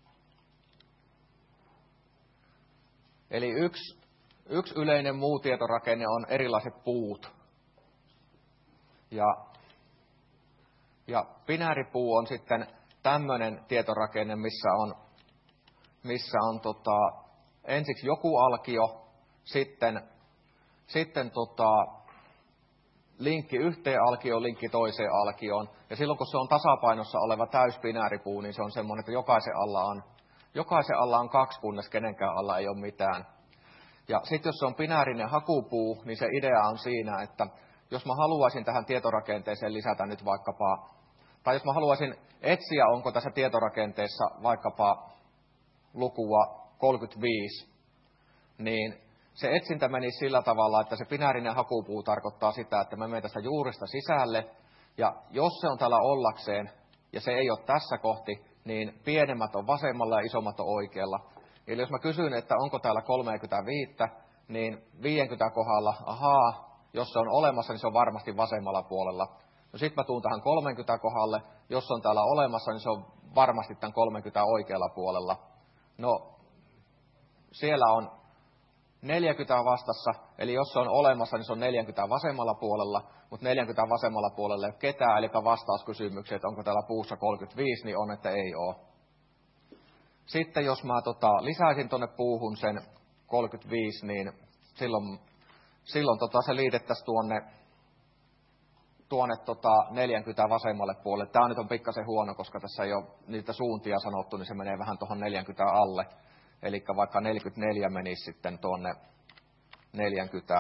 Eli yksi yleinen muu tietorakenne on erilaiset puut. Ja binääripuu on sitten tämmöinen tietorakenne, missä on ensiksi joku alkio, sitten linkki yhteen alkioon, linkki toiseen alkioon. Ja silloin kun se on tasapainossa oleva täysbinääripuu, niin se on semmoinen, että jokaisen alla on 2, kunnes kenenkään alla ei ole mitään. Ja sitten jos se on binäärinen hakupuu, niin se idea on siinä, että jos mä haluaisin tähän tietorakenteeseen lisätä nyt vaikkapa, tai jos mä haluaisin etsiä, onko tässä tietorakenteessa vaikkapa lukua 35, niin se etsintä meni sillä tavalla, että se binäärinen hakupuu tarkoittaa sitä, että mä menen tästä juuresta sisälle, ja jos se on täällä ollakseen, ja se ei ole tässä kohti, niin pienemmät on vasemmalla ja isommat on oikealla. Eli jos mä kysyn, että onko täällä 35, niin 50 kohdalla, jos se on olemassa, niin se on varmasti vasemmalla puolella. No sit mä tuun tähän 30 kohdalle, jos se on täällä olemassa, niin se on varmasti tämän 30 oikealla puolella. No, siellä on 40 vastassa, eli jos se on olemassa, niin se on 40 vasemmalla puolella, mutta 40 vasemmalla puolella ei ole ketään, eli vastaus kysymykseen, että onko täällä puussa 35, niin on, että ei ole. Sitten jos mä lisäisin tuonne puuhun sen 35, niin silloin se liitettäisiin tuonne 40 vasemmalle puolelle. Tämä nyt on pikkasen huono, koska tässä ei ole niitä suuntia sanottu, niin se menee vähän tuohon 40 alle. Eli vaikka 44 menisi sitten tuonne 40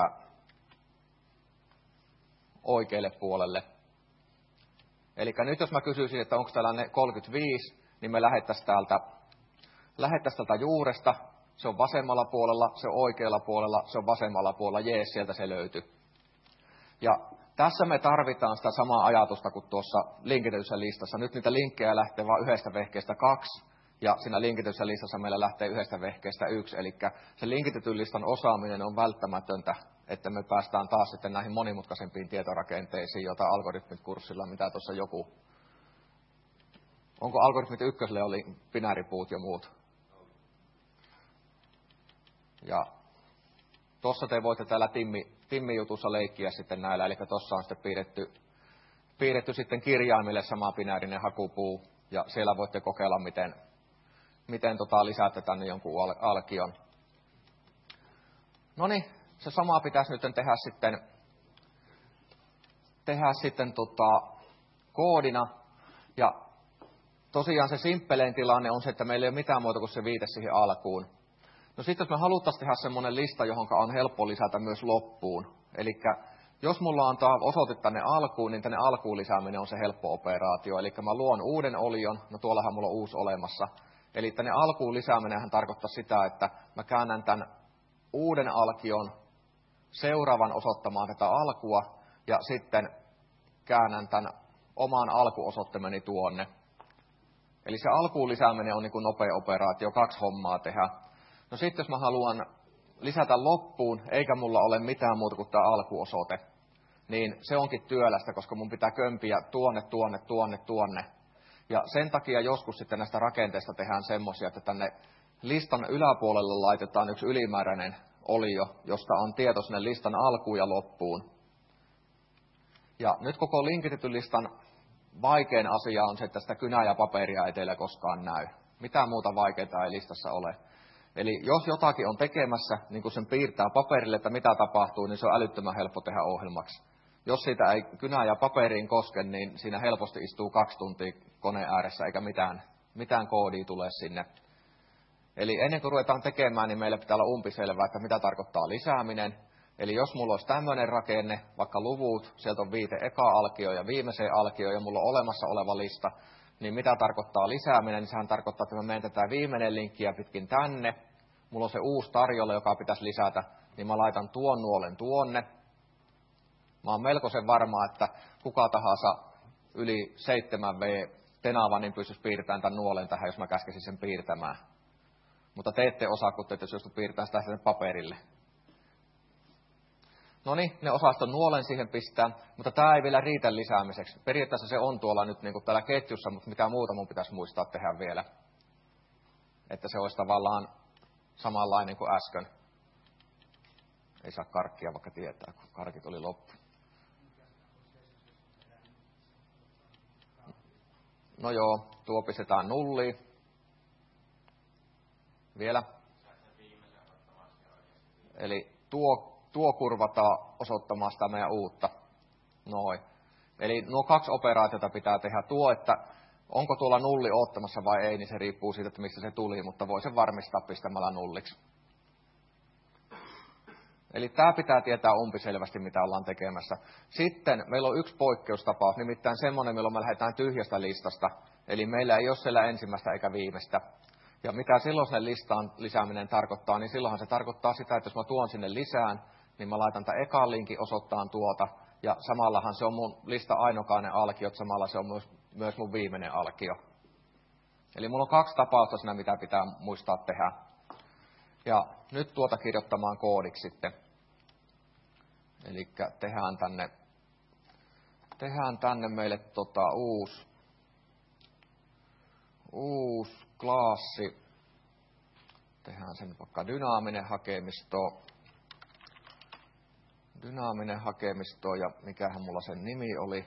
oikealle puolelle. Eli nyt jos mä kysyisin, että onko täällä 35, niin me lähettäisiin täältä juuresta. Se on vasemmalla puolella, se on oikealla puolella, se on vasemmalla puolella. Jees, sieltä se löytyy. Ja tässä me tarvitaan sitä samaa ajatusta kuin tuossa linkitetyssä listassa. Nyt niitä linkkejä lähtee vain yhdestä vehkeestä 2, ja siinä linkitetyssä listassa meillä lähtee yhdestä vehkeestä 1. Eli se linkitetyn listan osaaminen on välttämätöntä, että me päästään taas sitten näihin monimutkaisempiin tietorakenteisiin, joita algoritmit-kurssilla, mitä tuossa joku... Onko algoritmit ykköselle oli binääripuut ja muut? Ja tuossa te voitte täällä Timmi-jutussa leikkiä sitten näillä, eli tuossa on sitten piirretty sitten kirjaimille sama binäärinen hakupuu, ja siellä voitte kokeilla, miten lisäätte tänne jonkun alkion. No niin, se sama pitäisi nyt tehdä sitten koodina, ja tosiaan se simppelein tilanne on se, että meillä ei ole mitään muuta kuin se viite siihen alkuun. No sitten jos me haluttaisiin tehdä semmoinen lista, johon on helppo lisätä myös loppuun. Eli jos mulla on tämä osoite tänne alkuun, niin tänne alkuun lisääminen on se helppo operaatio. Eli mä luon uuden olion, no tuollahan mulla on uusi olemassa. Eli tänne alkuun lisääminenhän tarkoittaa sitä, että mä käännän tämän uuden alkion seuraavan osoittamaan tätä alkua, ja sitten käännän tämän oman alkuosoittameni tuonne. Eli se alkuun lisääminen on niin kuin nopea operaatio, 2 hommaa tehdä. No sitten jos mä haluan lisätä loppuun, eikä mulla ole mitään muuta kuin tämä alkuosoite, niin se onkin työlästä, koska mun pitää kömpiä tuonne. Ja sen takia joskus sitten näistä rakenteista tehdään semmoisia, että tänne listan yläpuolelle laitetaan yksi ylimääräinen olio, josta on tieto sinne listan alkuun ja loppuun. Ja nyt koko linkitetyn listan vaikein asia on se, että sitä kynää ja paperia ei teillä koskaan näy. Mitään muuta vaikeaa ei listassa ole. Eli jos jotakin on tekemässä, niin kun sen piirtää paperille, että mitä tapahtuu, niin se on älyttömän helppo tehdä ohjelmaksi. Jos siitä ei kynää ja paperiin koske, niin siinä helposti istuu 2 tuntia koneen ääressä, eikä mitään koodia tule sinne. Eli ennen kuin ruvetaan tekemään, niin meillä pitää olla umpiselvää, että mitä tarkoittaa lisääminen. Eli jos mulla olisi tämmöinen rakenne, vaikka luvut, sieltä on viite eka alkio ja viimeiseen alkio, ja mulla on olemassa oleva lista, niin mitä tarkoittaa lisääminen, niin sehän tarkoittaa, että mä menen tätä viimeinen linkkiä pitkin tänne. Mulla on se uusi tarjolla, joka pitäisi lisätä, niin mä laitan tuon nuolen tuonne. Mä oon melkoisen varma, että kuka tahansa yli 7V tenava niin pystyisi piirtämään tämän nuolen tähän, jos mä käskisin sen piirtämään. Mutta te ette osaa, kun te ette suostu piirtämään sitä sen paperille. No niin, ne osaston nuolen siihen pistää, mutta tämä ei vielä riitä lisäämiseksi. Periaatteessa se on tuolla nyt niin kuin täällä ketjussa, mutta mitä muuta mun pitäisi muistaa tehdä vielä. Että se olisi tavallaan samanlainen kuin äsken. Ei saa karkkia, vaikka tietää, kun karkit oli loppu. No joo, tuo pistetään nulliin. Vielä. Eli tuo kurvataan osoittamaan sitä meidän uutta. Noin. Eli nuo 2 operaatiota pitää tehdä. Tuo, että onko tuolla nulli odottamassa vai ei, niin se riippuu siitä, että mistä se tuli, mutta voi sen varmistaa pistämällä nulliksi. Eli tämä pitää tietää umpiselvästi, mitä ollaan tekemässä. Sitten meillä on yksi poikkeustapaus, nimittäin semmoinen, milloin me lähdetään tyhjästä listasta. Eli meillä ei ole siellä ensimmäistä eikä viimeistä. Ja mitä silloin sen listaan lisääminen tarkoittaa, niin silloinhan se tarkoittaa sitä, että jos mä tuon sinne lisään, niin mä laitan tämän ekan linkin osoittaan tuota, ja samallahan se on mun lista ainokainen alkio, samalla se on myös mun viimeinen alkio. Eli mulla on 2 tapausta siinä, mitä pitää muistaa tehdä. Ja nyt tuota kirjoittamaan koodiksi sitten. Eli tehdään tänne meille uusi klaassi. Tehdään sen vaikka dynaaminen hakemisto, ja mikähän mulla sen nimi oli.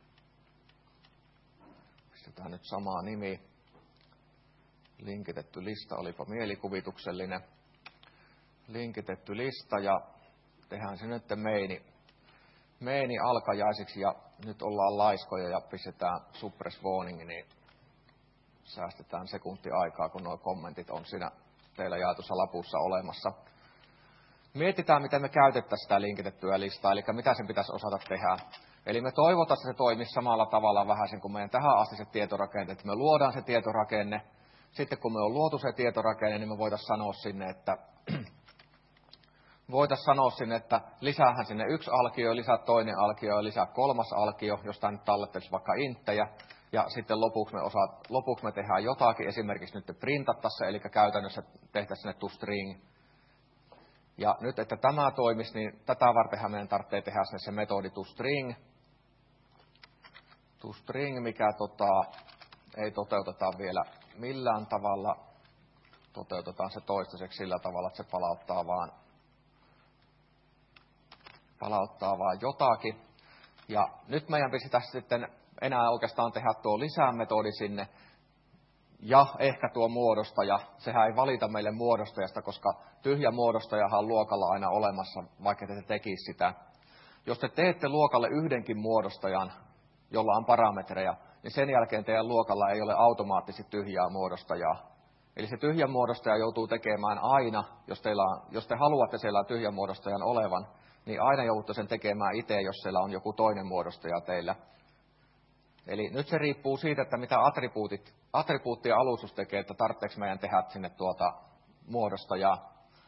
Pistetään nyt sama nimi. Linkitetty lista, olipa mielikuvituksellinen. Linkitetty lista, ja tehdään se nyt meini alkajaisiksi, ja nyt ollaan laiskoja ja pistetään suppress warning, niin säästetään sekunti aikaa, kun nuo kommentit on siinä teillä jaetussa lapussa olemassa. mietitään, miten me käytettäisiin sitä linkitettyä listaa, eli mitä sen pitäisi osata tehdä. Eli me toivotaan, että se toimisi samalla tavalla vähän sen kuin meidän tähän asti se tietorakenne, että me luodaan se tietorakenne. Sitten kun me on luotu se tietorakenne, niin me voitaisiin sanoa sinne, että lisäähän sinne yksi alkio, lisää toinen alkio ja lisää kolmas alkio, josta nyt tallettelisi vaikka inttejä. Ja sitten lopuksi me tehdään jotakin, esimerkiksi nyt printattaisiin, eli käytännössä tehtäisiin sinne toString. Ja nyt, että tämä toimisi, niin tätä vartenhan meidän tarvitsee tehdä sinne se metodi toString. toString, mikä ei toteuteta vielä millään tavalla. Toteutetaan se toistaiseksi sillä tavalla, että se palauttaa vaan jotakin. Ja nyt meidän pitäisi sitten enää oikeastaan tehdä tuo lisäämetodi sinne. Ja ehkä tuo muodostaja, sehän ei valita meille muodostajasta, koska tyhjä muodostajahan on luokalla aina olemassa, vaikka te tekisi sitä. Jos te teette luokalle yhdenkin muodostajan, jolla on parametreja, niin sen jälkeen teidän luokalla ei ole automaattisesti tyhjää muodostajaa. Eli se tyhjä muodostaja joutuu tekemään aina, jos te haluatte siellä tyhjän muodostajan olevan, niin aina joudutte sen tekemään itse, jos siellä on joku toinen muodostaja teillä. Eli nyt se riippuu siitä, että mitä attribuutti ja alustus tekee, että tarvitseeko meidän tehdä sinne muodostajaa.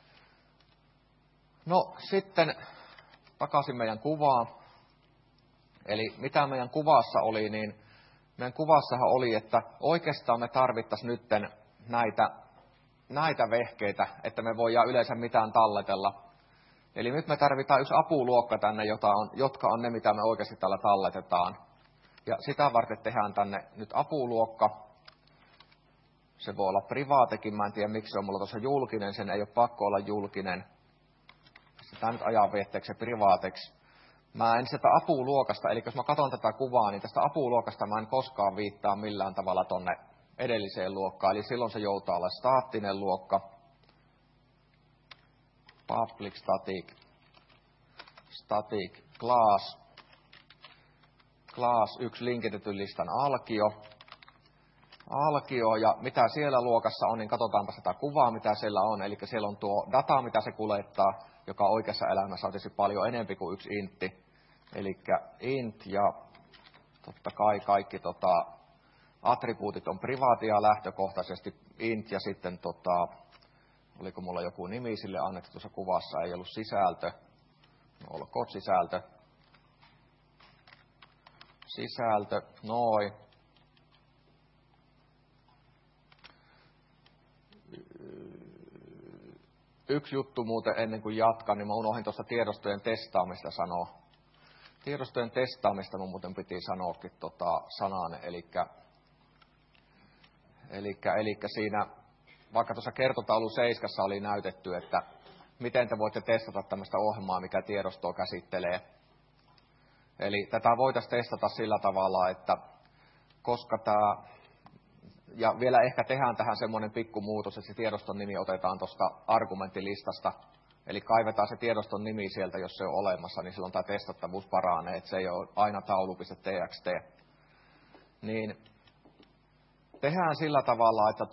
No sitten takaisin meidän kuvaan. Eli mitä meidän kuvassa oli, niin meidän kuvassahan oli, että oikeastaan me tarvittaisiin nytten näitä vehkeitä, että me voidaan yleensä mitään talletella. Eli nyt me tarvitaan yksi apuluokka tänne, jotka on ne, mitä me oikeasti tällä talletetaan. Ja sitä varten tehdään tänne nyt apuluokka. Se voi olla privaatekin, mä en tiedä miksi se on mulla tuossa julkinen, sen ei ole pakko olla julkinen. Sitä nyt ajanvietteeksi ja privaateksi. Mä en sitä apuluokasta, eli jos mä katson tätä kuvaa, niin tästä apuluokasta mä en koskaan viittaa millään tavalla tonne edelliseen luokkaan. Eli silloin se joutaa olla staattinen luokka. Public static class 1 linkitetyn listan alkio, ja mitä siellä luokassa on, niin katsotaanpa sitä kuvaa, mitä siellä on. Eli siellä on tuo data, mitä se kuljettaa, joka oikeassa elämässä on tietysti paljon enempi kuin yksi intti. Eli int ja totta kai kaikki attribuutit on privaatia lähtökohtaisesti, int ja sitten oliko mulla joku nimi sille annettu tuossa kuvassa, ei ollut sisältö, olkoon sisältö, noin. Yksi juttu muuten ennen kuin jatkan, niin mä unohdin tuosta tiedostojen testaamista sanoa. Tiedostojen testaamista mun muuten piti sanoakin sanan, eli siinä, vaikka tuossa kertotaulu 7 oli näytetty, että miten te voitte testata tämmöistä ohjelmaa, mikä tiedostoa käsittelee. Eli tätä voitaisiin testata sillä tavalla, että koska tämä, ja vielä ehkä tehdään tähän semmoinen pikku muutos, että se tiedoston nimi otetaan tuosta argumenttilistasta. Eli kaivetaan se tiedoston nimi sieltä, jos se on olemassa, niin silloin tämä testattavuus paranee, että se ei ole aina taulu.txt. Niin tehdään sillä tavalla, että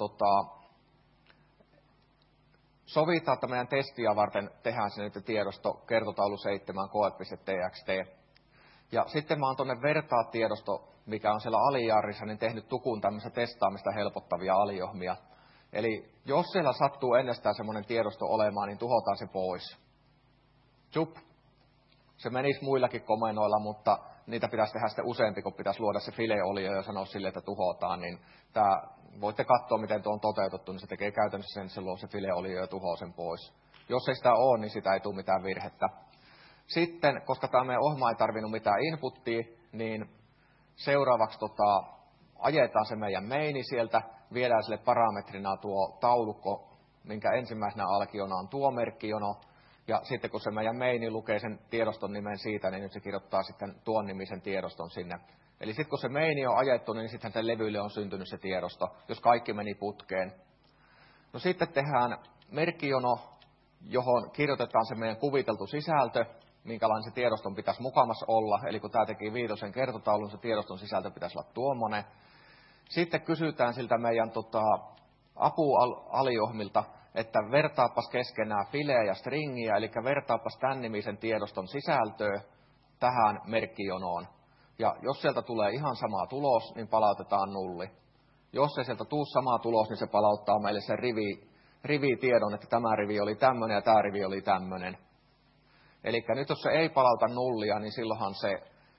sovitaan, että meidän testiä varten tehdään se nyt tiedosto kertotaulu 7 koe.txt. Ja sitten mä oon tuonne vertaa tiedosto, mikä on siellä alijarrissa, niin tehnyt tukun tämmöistä testaamista helpottavia aliohmia. Eli jos siellä sattuu ennestään semmoinen tiedosto olemaan, niin tuhotaan se pois. Jup. Se menisi muillakin komennoilla, mutta niitä pitäisi tehdä sitten useampi, kun pitäisi luoda se fileolio ja sanoa sille, että tuhotaan. Niin voitte katsoa, miten tuo on toteutettu, niin se tekee käytännössä sen, että se luo se fileolio ja tuhoaa sen pois. Jos ei sitä ole, niin sitä ei tule mitään virhettä. Sitten, koska tämä meidän ohjelma ei tarvinnut mitään inputtia, niin seuraavaksi ajetaan se meidän maini sieltä, viedään sille parametrina tuo taulukko, minkä ensimmäisenä alkiona on tuo merkkijono, ja sitten kun se meidän maini lukee sen tiedoston nimen siitä, niin nyt se kirjoittaa sitten tuon nimisen tiedoston sinne. Eli sitten kun se maini on ajettu, niin sitten sen levylle on syntynyt se tiedosto, jos kaikki meni putkeen. No sitten tehdään merkkijono, johon kirjoitetaan se meidän kuviteltu sisältö, minkälainen se tiedoston pitäisi mukamassa olla. Eli kun tämä teki 5 kertotaulun, se tiedoston sisältö pitäisi olla tuommoinen. Sitten kysytään siltä meidän apualiohmilta, että vertaapas keskenään fileä ja stringiä, eli vertaapas tämän nimisen tiedoston sisältöä tähän merkkijonoon. Ja jos sieltä tulee ihan sama tulos, niin palautetaan nulli. Jos ei sieltä tule sama tulos, niin se palauttaa meille sen rivitiedon, että tämä rivi oli tämmöinen ja tämä rivi oli tämmöinen. Eli nyt jos se ei palauta nullia, niin silloinhan se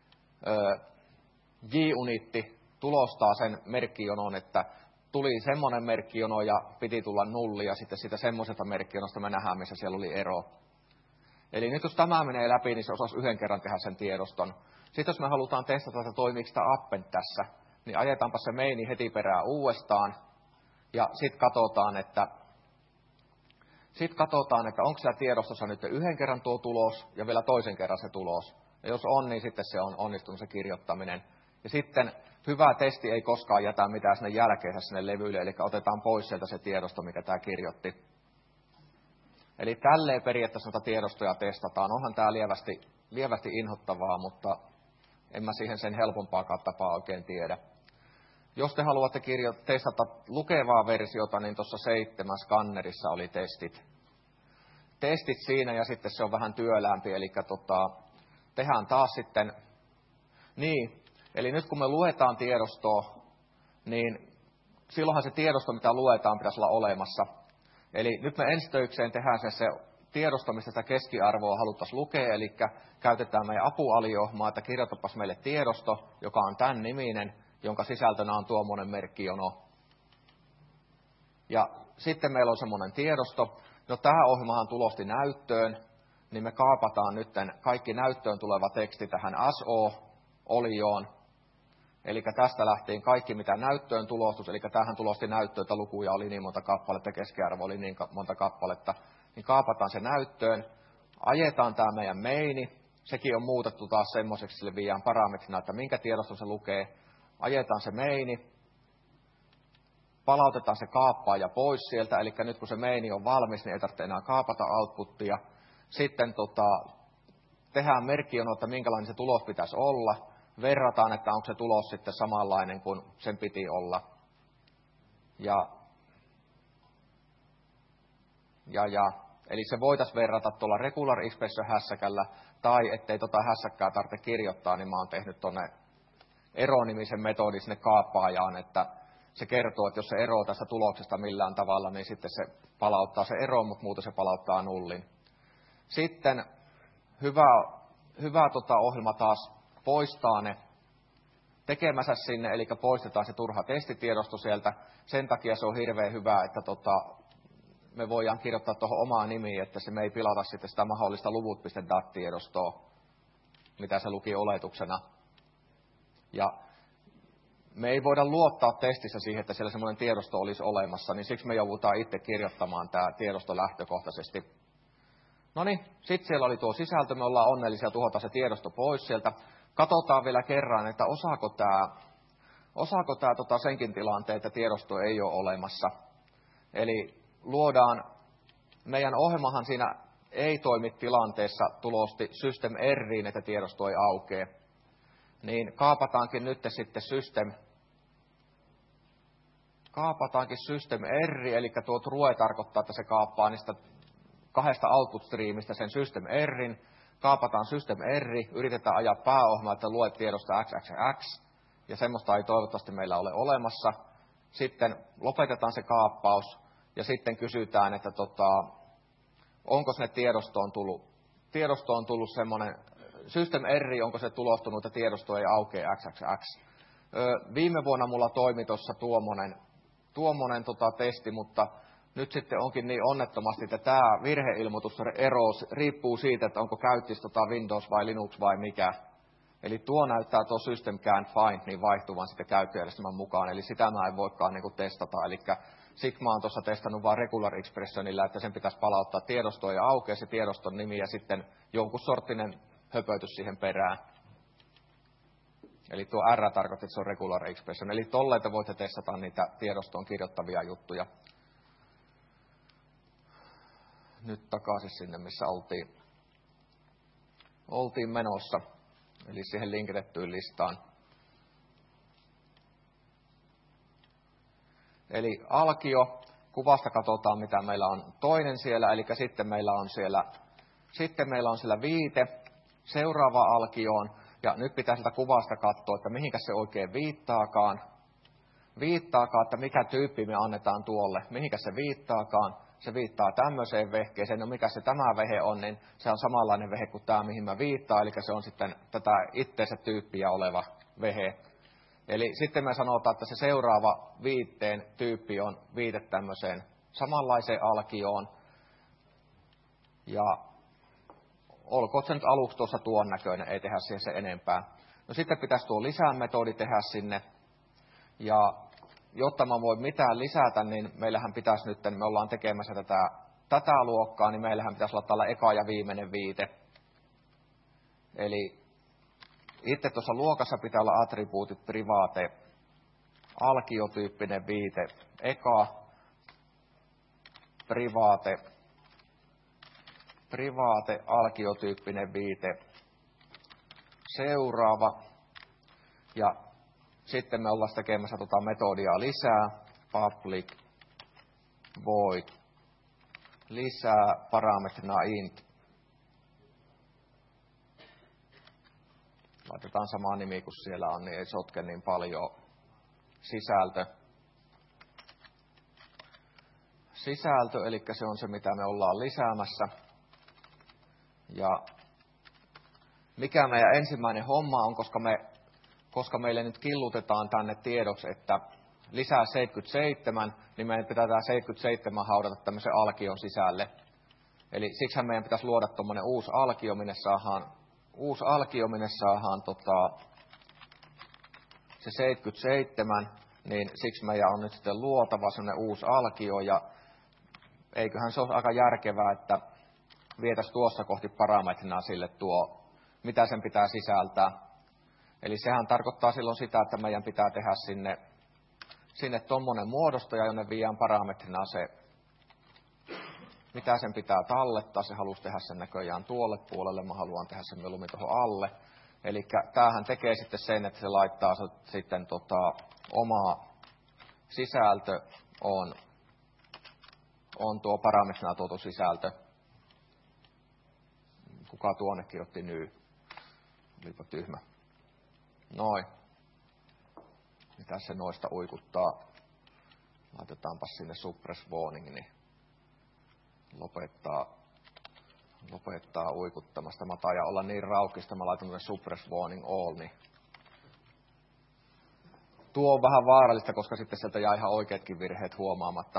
J-unitti tulostaa sen merkkijonon, että tuli semmoinen merkkijono ja piti tulla nulli, ja sitten siitä semmoisesta merkkijonosta me nähdään, missä siellä oli ero. Eli nyt jos tämä menee läpi, niin se osasi yhden kerran tehdä sen tiedoston. Sitten jos me halutaan testata, että toimiiko tämä append tässä, niin ajetaanpa se maini heti perään uudestaan, ja sitten katsotaan, että onko siellä tiedostossa nyt yhden kerran tuo tulos, ja vielä toisen kerran se tulos. Ja jos on, niin sitten se on onnistunut se kirjoittaminen. Ja sitten hyvä testi ei koskaan jätä mitään sinne jälkeensä sinne levylle, eli otetaan pois sieltä se tiedosto, mikä tämä kirjoitti. Eli tälleen periaatteessa noita tiedostoja testataan. Onhan tämä lievästi inhottavaa, mutta en mä siihen sen helpompaakaan tapaa oikein tiedä. Jos te haluatte testata lukevaa versiota, niin tuossa 7 skannerissa oli testit siinä, ja sitten se on vähän työläämpi, eli tehdään taas sitten niin. Eli nyt kun me luetaan tiedostoa, niin silloinhan se tiedosto, mitä luetaan, pitäisi olla olemassa. Eli nyt me ensitöikseen tehdään se tiedosto, mistä sitä keskiarvoa haluttaisiin lukea, eli käytetään meidän apualiohmaa, että kirjoitapas meille tiedosto, joka on tämän niminen, jonka sisältönä on tuommoinen merkkijono. Ja sitten meillä on semmoinen tiedosto. No tämä ohjelmahan tulosti näyttöön, niin me kaapataan nyt kaikki näyttöön tuleva teksti tähän SO-olioon. Eli tästä lähtien kaikki, mitä näyttöön tulostus, eli tämähän tulosti näyttöön, että lukuja oli niin monta kappaletta, keskiarvo oli niin monta kappaletta, niin kaapataan se näyttöön, ajetaan tämä meidän maini, sekin on muutettu taas semmoiseksi, sille viiään parametrina, että minkä tiedoston se lukee, ajetaan se maini, palautetaan se kaappaaja pois sieltä, eli nyt kun se maini on valmis, niin ei tarvitse enää kaapata outputtia, sitten tehdään merkkijono, että minkälainen se tulos pitäisi olla, verrataan, että onko se tulos sitten samanlainen kuin sen piti olla. Eli se voitaisiin verrata tuolla regular expression hässäkällä, tai ettei hässäkkää tarvitse kirjoittaa, niin mä oon tehnyt tuonne ero-nimisen metodin sinne kaappaajaan, että se kertoo, että jos se eroo tästä tuloksesta millään tavalla, niin sitten se palauttaa se ero, mutta muuten se palauttaa nullin. Sitten hyvä ohjelma taas poistaa ne tekemänsä sinne, eli poistetaan se turha testitiedosto sieltä. Sen takia se on hirveän hyvä, että me voidaan kirjoittaa tuohon omaa nimiin, että se me ei pilata sitten sitä mahdollista luvut.dat-tiedostoa, mitä se luki oletuksena. Ja me ei voida luottaa testissä siihen, että siellä semmoinen tiedosto olisi olemassa, niin siksi me joudutaan itse kirjoittamaan tämä tiedosto lähtökohtaisesti. No niin, sitten siellä oli tuo sisältö, me ollaan onnellisia, tuhotaan se tiedosto pois sieltä. Katsotaan vielä kerran, että osaako tämä senkin tilanteen, että tiedosto ei ole olemassa. Eli luodaan, meidän ohjelmahan siinä ei toimi tilanteessa tulosti system erriin, että tiedosto ei aukee. Niin kaapataankin nyt sitten system erri, eli tuo true tarkoittaa, että se kaappaa niistä kahdesta output-striimistä sen system errin, kaapataan system erri, yritetään ajaa pääohjelmaa, että lue tiedosta XXX, ja semmoista ei toivottavasti meillä ole olemassa. Sitten lopetetaan se kaappaus, ja sitten kysytään, että onko sinne tiedostoon tullut semmoinen system erri, onko se tulostunut, että tiedosto ei aukea XXX. Viime vuonna mulla toimi tuossa tuommoinen testi, mutta nyt sitten onkin niin onnettomasti, että tämä virheilmoitus riippuu siitä, että onko käyttis Windows vai Linux vai mikä. Eli tuo näyttää tuo system can't find niin vaihtuvan sitten käyttöjärjestelmän mukaan, eli sitä mä en voikaan niin kuin testata. Eli siksi mä oon tuossa testannut vain regular expressionilla, että sen pitäisi palauttaa tiedostoa ja aukeaa se tiedoston nimi ja sitten jonkun sorttinen höpötys siihen perään. Eli tuo R tarkoittaa, että se on regular expression. Eli tolleen te voitte testata niitä tiedostoon kirjoittavia juttuja. Nyt takaisin sinne, missä oltiin menossa. Eli siihen linkitettyyn listaan. Eli alkio, kuvasta katsotaan, mitä meillä on toinen siellä, eli sitten meillä on siellä viite seuraava alkioon, ja nyt pitää sitä kuvasta katsoa, että mihinkä se oikein viittaakaan, että mikä tyyppi me annetaan tuolle, mihinkä se viittaakaan. Se viittaa tämmöiseen vehkeeseen, no mikä se tämä vehe on, niin se on samanlainen vehe kuin tämä, mihin mä viittaan, eli se on sitten tätä itteensä tyyppiä oleva vehe. Eli sitten me sanotaan, että se seuraava viitteen tyyppi on viite tämmöiseen samanlaiseen alkioon, ja olkoon se nyt aluksi tuossa tuon näköinen, ei tehdä siihen se enempää. No sitten pitäisi tuo lisämetodi tehdä sinne, ja jotta mä voin mitään lisätä, niin meillähän pitäisi nyt, me ollaan tekemässä tätä luokkaa, niin meillähän pitäisi olla tällä eka ja viimeinen viite. Eli itse tuossa luokassa pitää olla attribuutit private, alkiotyyppinen viite, eka, private, alkiotyyppinen viite, seuraava, ja sitten me ollaan tekemässä metodia lisää, public, void, lisää, parametrina int. Laitetaan sama nimi kuin siellä on, niin ei sotke niin paljon sisältö, eli se on se, mitä me ollaan lisäämässä. Ja mikä meidän ensimmäinen homma on, koska meille nyt killutetaan tänne tiedoksi, että lisää 77, niin meidän pitää tämä 77 haudata tämmöisen alkion sisälle. Eli siksihän meidän pitäisi luoda tuommoinen uusi alkio, minne saadaan se 77, niin siksi meidän on nyt sitten luotava semmoinen uusi alkio, ja eiköhän se ole aika järkevää, että vietäisiin tuossa kohti parametrina sille mitä sen pitää sisältää. Eli sehän tarkoittaa silloin sitä, että meidän pitää tehdä sinne tuommoinen muodostaja, jonne viedään parametrina se, mitä sen pitää tallettaa. Se halusi tehdä sen näköjään tuolle puolelle, mä haluan tehdä sen mieluummin tuohon alle. Eli tämähän tekee sitten sen, että se laittaa sitten oma sisältö on tuo parametrina tuotu sisältö. Kuka tuonne kirjoitti ny? Olipa tyhmä. Noin. Mitäs se noista uikuttaa? Laitetaanpa sinne suppress warning, niin lopettaa uikuttamasta. Mä taidan olla niin raukista, mä laitan suppress warning all, niin tuo on vähän vaarallista, koska sitten sieltä jää ihan oikeatkin virheet huomaamatta.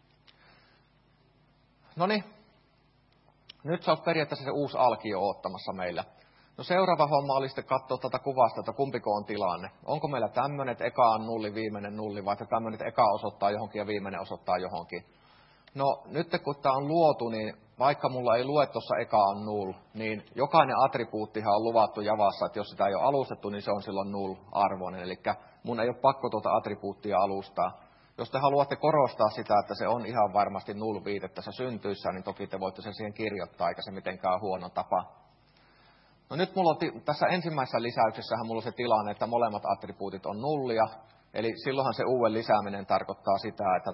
Noniin. Nyt sä oot periaatteessa se uusi alkio oottamassa meillä. No seuraava homma oli sitten katsoa tätä kuvasta, että kumpiko on tilanne. Onko meillä tämmöinen, että eka on nulli, viimeinen nulli, vai että tämmöinen, että eka osoittaa johonkin ja viimeinen osoittaa johonkin. No nyt kun tämä on luotu, niin vaikka mulla ei lue tuossa eka on null, niin jokainen attribuuttihan on luvattu Javassa, että jos sitä ei ole alustettu, niin se on silloin null-arvoinen. Eli mun ei ole pakko tuota attribuuttia alustaa. Jos te haluatte korostaa sitä, että se on ihan varmasti null-viite tässä syntyissä, niin toki te voitte sen siihen kirjoittaa, eikä se mitenkään huono tapa. No nyt mulla on tässä ensimmäisessä lisäyksessähän mulla on se tilanne, että molemmat attribuutit on nullia. Eli silloinhan se uuden lisääminen tarkoittaa sitä, että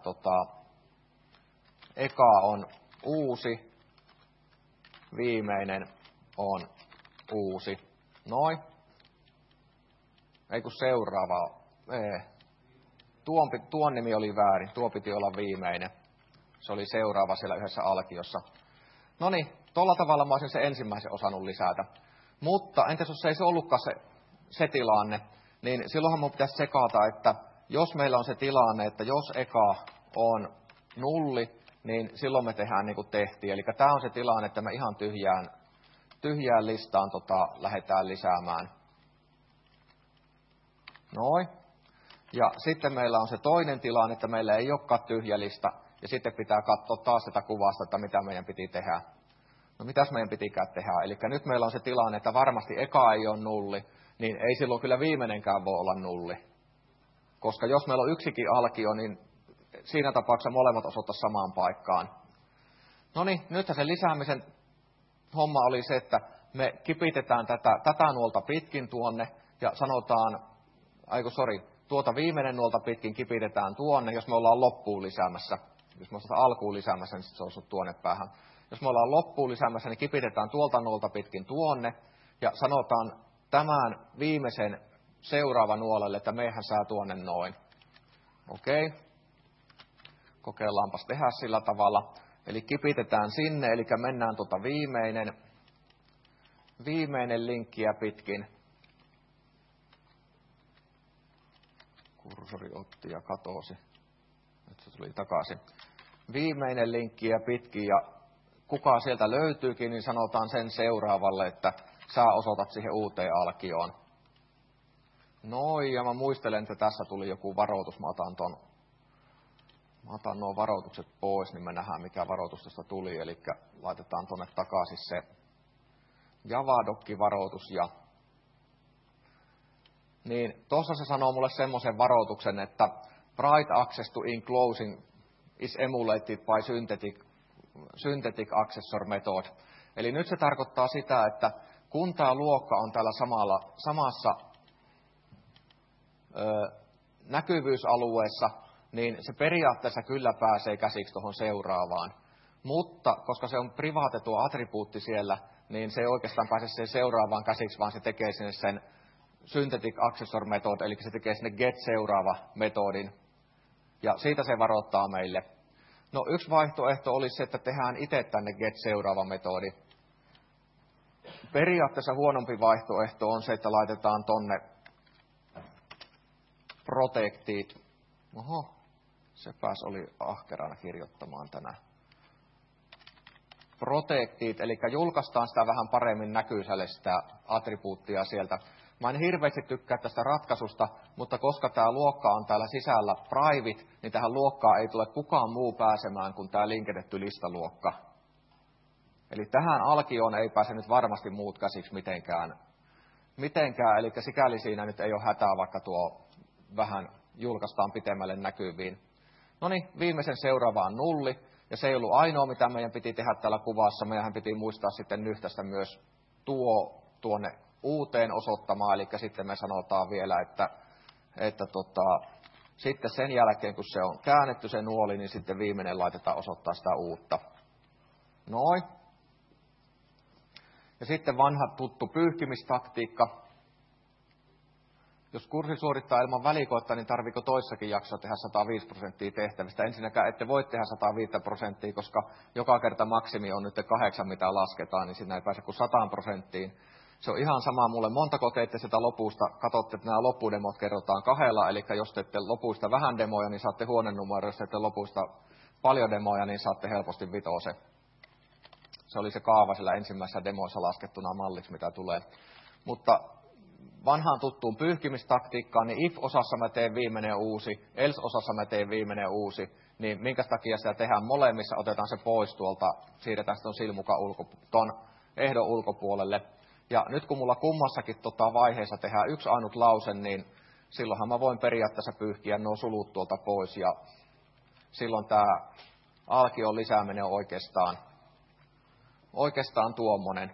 eka on uusi, viimeinen on uusi. Noin. Ei kun seuraava. Tuon nimi oli väärin. Tuo piti olla viimeinen. Se oli seuraava siellä yhdessä alkiossa. Noniin, tuolla tavalla mä olisin se ensimmäisen osannut lisätä. Mutta entäs jos ei se ollutkaan se tilanne, niin silloinhan mun pitäisi sekata, että jos meillä on se tilanne, että jos eka on nulli, niin silloin me tehdään niin kuin tehtiin. Eli tämä on se tilanne, että me ihan tyhjään listaan lähdetään lisäämään. Noin. Ja sitten meillä on se toinen tilanne, että meillä ei olekaan tyhjä lista. Ja sitten pitää katsoa taas sitä kuvasta, että mitä meidän piti tehdä. No mitäs meidän pitikään tehdä? Eli nyt meillä on se tilanne, että varmasti eka ei ole nulli, niin ei silloin kyllä viimeinenkään voi olla nulli. Koska jos meillä on yksikin alkio, niin siinä tapauksessa molemmat osoittaa samaan paikkaan. No niin, nythän se lisäämisen homma oli se, että me kipitetään tätä nuolta pitkin tuonne ja sanotaan, tuota viimeinen nuolta pitkin kipitetään tuonne, jos me ollaan loppuun lisäämässä. Jos me ollaan alkuun lisäämässä, niin se osuu tuonne päähän. Jos me ollaan loppuun lisäämässä, niin kipitetään tuolta nuolta pitkin tuonne ja sanotaan tämän viimeisen seuraavan nuolelle, että meihän sää tuonne noin. Okei. Kokeillaanpas tehdä sillä tavalla. Eli kipitetään sinne, eli mennään viimeinen linkkiä pitkin. Kursori otti ja katosi. Nyt se tuli takaisin. Viimeinen linkkiä pitkin ja kuka sieltä löytyykin, niin sanotaan sen seuraavalle, että sä osoitat siihen uuteen alkioon. Noin, ja mä muistelen, että tässä tuli joku varoitus. Mä otan nuo varoitukset pois, niin me nähdään, mikä varoitus tuosta tuli. Eli laitetaan tuonne takaisin se Javadoc-varoitus. Niin tuossa se sanoo mulle semmoisen varoituksen, että bright access to enclosing is emulated by synthetic accessor method. Eli nyt se tarkoittaa sitä, että kun tämä luokka on täällä samassa näkyvyysalueessa, niin se periaatteessa kyllä pääsee käsiksi tuohon seuraavaan. Mutta koska se on privaatettu attribuutti siellä, niin se ei oikeastaan pääse siihen seuraavaan käsiksi, vaan se tekee sinne sen synthetic accessor method, eli se tekee sinne get seuraava metodin. Ja siitä se varoittaa meille. No yksi vaihtoehto olisi se, että tehdään itse tänne get seuraava metodi. Periaatteessa huonompi vaihtoehto on se, että laitetaan tonne protected. Oho, sepäs oli ahkerana kirjoittamaan tänään. Protected, eli julkaistaan sitä vähän paremmin näkyiselle sitä attribuuttia sieltä. Mä en hirveästi tykkää tästä ratkaisusta, mutta koska tämä luokka on täällä sisällä private, niin tähän luokkaan ei tule kukaan muu pääsemään kuin tämä linkitetty listaluokka. Eli tähän alkioon ei pääse nyt varmasti muut käsiksi mitenkään, eli sikäli siinä nyt ei ole hätää, vaikka tuo vähän julkaistaan pitemmälle näkyviin. No niin, viimeisen seuraava on nulli, ja se ei ollut ainoa, mitä meidän piti tehdä täällä kuvassa. Meidän piti muistaa sitten nyhtästä myös tuonne uuteen osoittamaan, eli sitten me sanotaan vielä, että sitten sen jälkeen, kun se on käännetty se nuoli, niin sitten viimeinen laitetaan osoittaa sitä uutta. Noin. Ja sitten vanha tuttu pyyhkimistaktiikka. Jos kurssi suorittaa ilman välikoetta, niin tarviiko toissakin jaksossa tehdä 105% tehtävistä? Ensinnäkään ette voi tehdä 105%, koska joka kerta maksimi on nyt 8, mitä lasketaan, niin siinä ei pääse kuin 100%. Se on ihan sama mulle. Montako teitte sitä lopusta? Katsotte, että nämä loppudemot kerrotaan 2, eli jos teette lopuista vähän demoja, niin saatte huonenumero. Jos teette lopuista paljon demoja, niin saatte helposti 5. Se oli se kaava siellä ensimmäisessä demoissa laskettuna malliksi, mitä tulee. Mutta vanhaan tuttuun pyyhkimistaktiikkaan, niin if-osassa mä teen viimeinen uusi, else-osassa mä teen viimeinen uusi, niin minkä takia sitä tehdään molemmissa, otetaan se pois tuolta, siirretään sitten ton ehdon ulkopuolelle. Ja nyt kun mulla kummassakin vaiheessa tehdään yksi ainut lause, niin silloinhan mä voin periaatteessa pyyhkiä nuo sulut tuolta pois, ja silloin tämä alkion lisääminen on oikeastaan tuommoinen.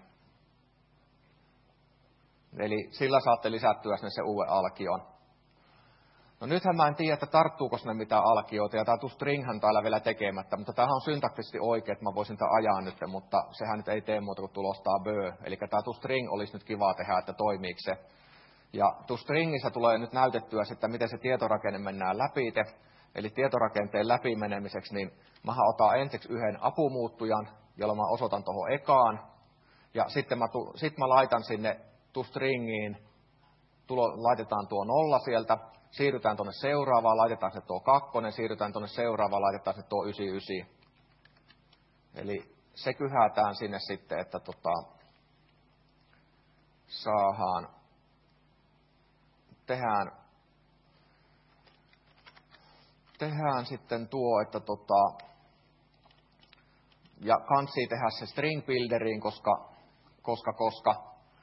Eli sillä saatte lisättyä sinne se uuden alkion. No nythän mä en tiedä, että tarttuuko sinne mitään alkioita, ja tämä toStringhän täällä vielä tekemättä, mutta tämähän on syntaktisesti oikein, että mä voisin tämän ajaa nyt, mutta sehän nyt ei tee muuta kuin tulostaa bö. Eli tämä toString olisi nyt kiva tehdä, että toimiiko se. Ja toStringissä tulee nyt näytettyä sitten, miten se tietorakenne mennään läpi. Eli tietorakenteen läpimenemiseksi, niin mä otan ensiksi yhden apumuuttujan, jolla mä osoitan tuohon ekaan, ja sitten mä laitan sinne toStringiin, laitetaan tuo 0 sieltä, siirrytään tuonne seuraavaan, laitetaan se tuo 2, siirrytään tuonne seuraavaan, laitetaan se tuo 99. Eli se kyhätään sinne sitten, että tehdään sitten tuo, että ja kansi tehdä se string builderiin, koska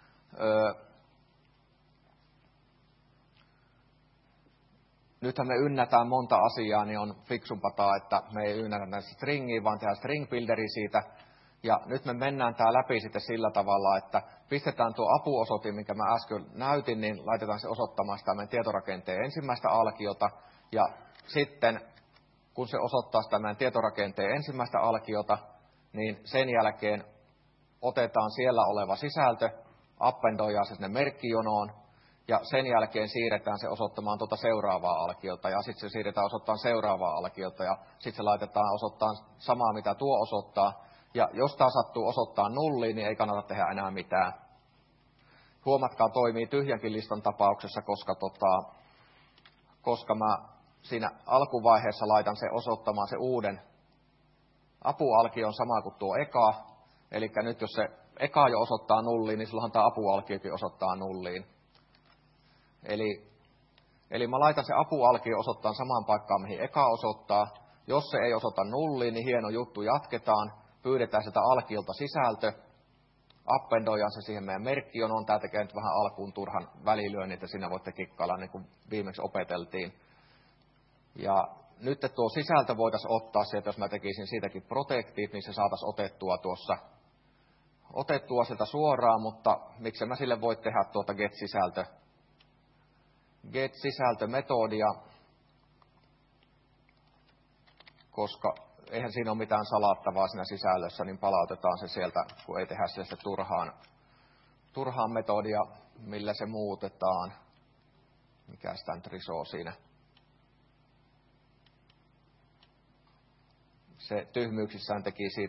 nythän me ynnätään monta asiaa, niin on fiksumpaa, että me ei ynnätä näistä stringiä, vaan tehdään string builderi siitä. Ja nyt me mennään tää läpi sitten sillä tavalla, että pistetään tuo apuosoitin, minkä mä äsken näytin, niin laitetaan se osoittamaan sitä meidän tietorakenteen ensimmäistä alkiota. Ja sitten kun se osoittaa sitä meidän tietorakenteen ensimmäistä alkiota, niin sen jälkeen otetaan siellä oleva sisältö, appendoidaan se sinne merkkijonoon, ja sen jälkeen siirretään se osoittamaan tuota seuraavaa alkiota, ja sitten se siirretään osoittamaan seuraavaa alkiota, ja sitten se laitetaan osoittamaan samaa, mitä tuo osoittaa. Ja jos tämä sattuu osoittaa nulliin, niin ei kannata tehdä enää mitään. Huomatkaa, toimii tyhjänkin listan tapauksessa, koska mä siinä alkuvaiheessa laitan se osoittamaan se uuden apualkion sama kuin tuo eka. Eli nyt jos se eka jo osoittaa nulliin, niin silloinhan tämä apualkiokin osoittaa nulliin. Eli mä laitan se apualkio osoittaa samaan paikkaan, mihin eka osoittaa. Jos se ei osoita nulliin, niin hieno juttu, jatketaan. Pyydetään sitä alkiolta sisältö. Appendoidaan se siihen meidän merkkijonoon. Tämä tekee nyt vähän alkuun turhan välilyönnin, että siinä voitte kikkailla niin kuin viimeksi opeteltiin. Ja nyt tuo sisältö voitaisiin ottaa sieltä, jos mä tekisin siitäkin protektit, niin se saataisiin otettua sieltä suoraan, mutta miksi mä sille voi tehdä tuota get-sisältö-metodia, koska eihän siinä ole mitään salattavaa siinä sisällössä, niin palautetaan se sieltä, kun ei tehdä sitä turhaan metodia, millä se muutetaan. Mikä sitä nyt risoo siinä? Se tyhmyyksissään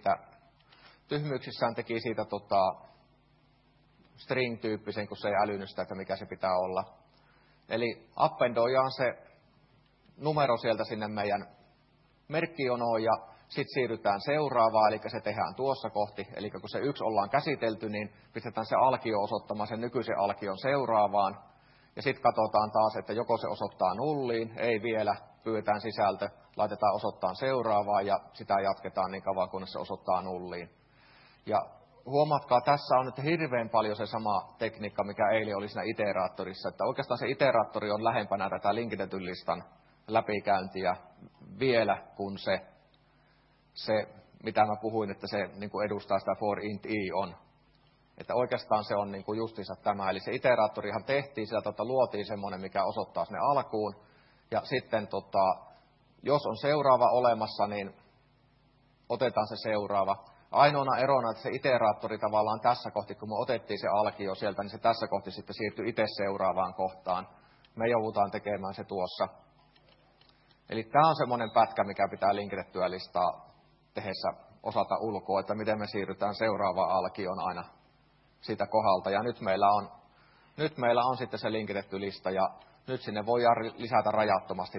teki siitä string-tyyppisen, kun se ei älynyt sitä, että mikä se pitää olla. Eli appendoidaan se numero sieltä sinne meidän merkkijonoon ja sitten siirrytään seuraavaan, eli se tehdään tuossa kohti. Eli kun se 1 ollaan käsitelty, niin pistetään se alkio osoittamaan sen nykyisen alkion seuraavaan. Ja sitten katsotaan taas, että joko se osoittaa nulliin, ei vielä, pyydetään sisältö, laitetaan osoittaa seuraavaan ja sitä jatketaan niin kauan, kunnes se osoittaa nulliin. Ja huomatkaa, tässä on nyt hirveän paljon se sama tekniikka, mikä eilen oli siinä iteraattorissa, että oikeastaan se iteraattori on lähempänä tätä linkitetyn listan läpikäyntiä vielä kuin se mitä mä puhuin, että se niin kuin edustaa sitä for int i on. Että oikeastaan se on niin kuin justiinsa tämä, eli se iteraattorihan tehtiin sieltä, että luotiin semmoinen, mikä osoittaa sinne alkuun, ja sitten jos on seuraava olemassa, niin otetaan se seuraava. Ainoana erona, että se iteraattori tavallaan tässä kohti, kun me otettiin se alkio sieltä, niin se tässä kohti sitten siirtyy itse seuraavaan kohtaan. Me joudutaan tekemään se tuossa. Eli tämä on semmoinen pätkä, mikä pitää linkitettyä listaa tehdessä osata ulkoa, että miten me siirrytään seuraavaan alkioon aina siitä kohdalta. Ja nyt meillä on sitten se linkitetty lista, ja nyt sinne voidaan lisätä rajattomasti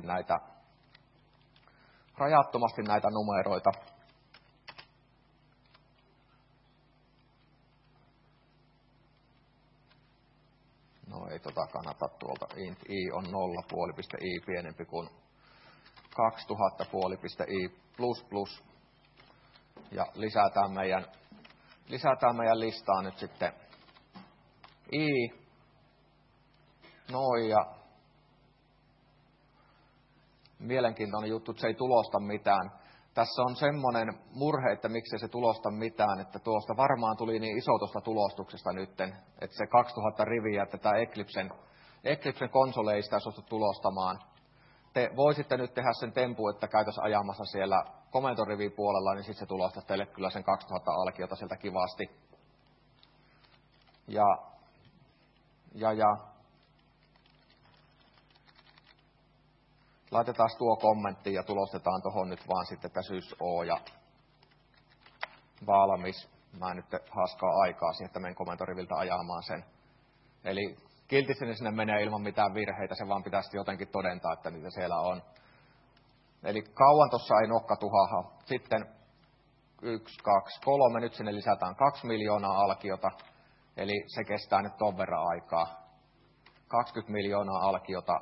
näitä numeroita. No ei kannata tuolta int i on 0,i pienempi kuin 2000,i++. Ja lisätään meidän listaan nyt sitten i. Noin, ja mielenkiintoinen juttu, että se ei tulosta mitään. Tässä on semmoinen murhe, että miksei se tulosta mitään, että tuosta varmaan tuli niin iso tuosta tulostuksesta nytten, että se 2000 riviä, että tämä Eclipsen konsole ei sitä suostu tulostamaan. Te voisitte nyt tehdä sen tempu, että käytös ajamassa siellä komentoriviin puolella, niin sitten se tulostaisi teille kyllä sen 2000 alkiota sieltä kivasti. Ja. Laitetaan tuo kommentti ja tulostetaan tuohon nyt vaan sitten sys o ja valmis. Mä en nyt haaskaa aikaa siihen, että menen komentoriviltä ajamaan sen. Eli kiltisti sinne menee ilman mitään virheitä, se vaan pitäisi jotenkin todentaa, että niitä siellä on. Eli kauan tuossa ei nokka tuhaha. Sitten 1, 2, 3, nyt sinne lisätään 2 miljoonaa alkiota, eli se kestää nyt ton verran aikaa. 20 miljoonaa alkiota.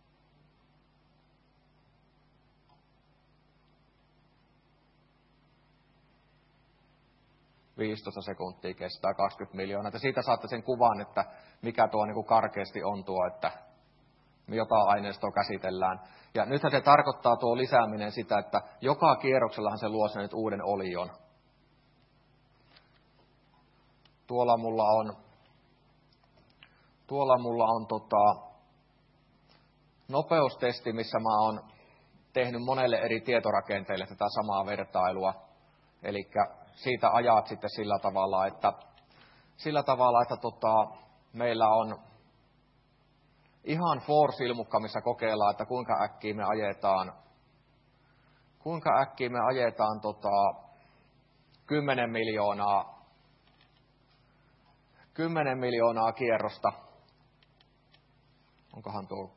15 sekuntia kestää 20 miljoonaa. Ja siitä saatte sen kuvan, että mikä tuo niin kuin karkeasti on tuo, että jota aineistoa käsitellään. Ja nythän se tarkoittaa tuo lisääminen sitä, että joka kierroksellahan se luo sen nyt uuden olion. Tuolla mulla on nopeustesti, missä mä oon tehnyt monelle eri tietorakenteille tätä samaa vertailua. Eli siitä ajat sitten sillä tavalla, että meillä on ihan for-silmukka, missä kokeillaan, että kuinka äkkiä me ajetaan 10 miljoonaa kierrosta. Onkohan tuo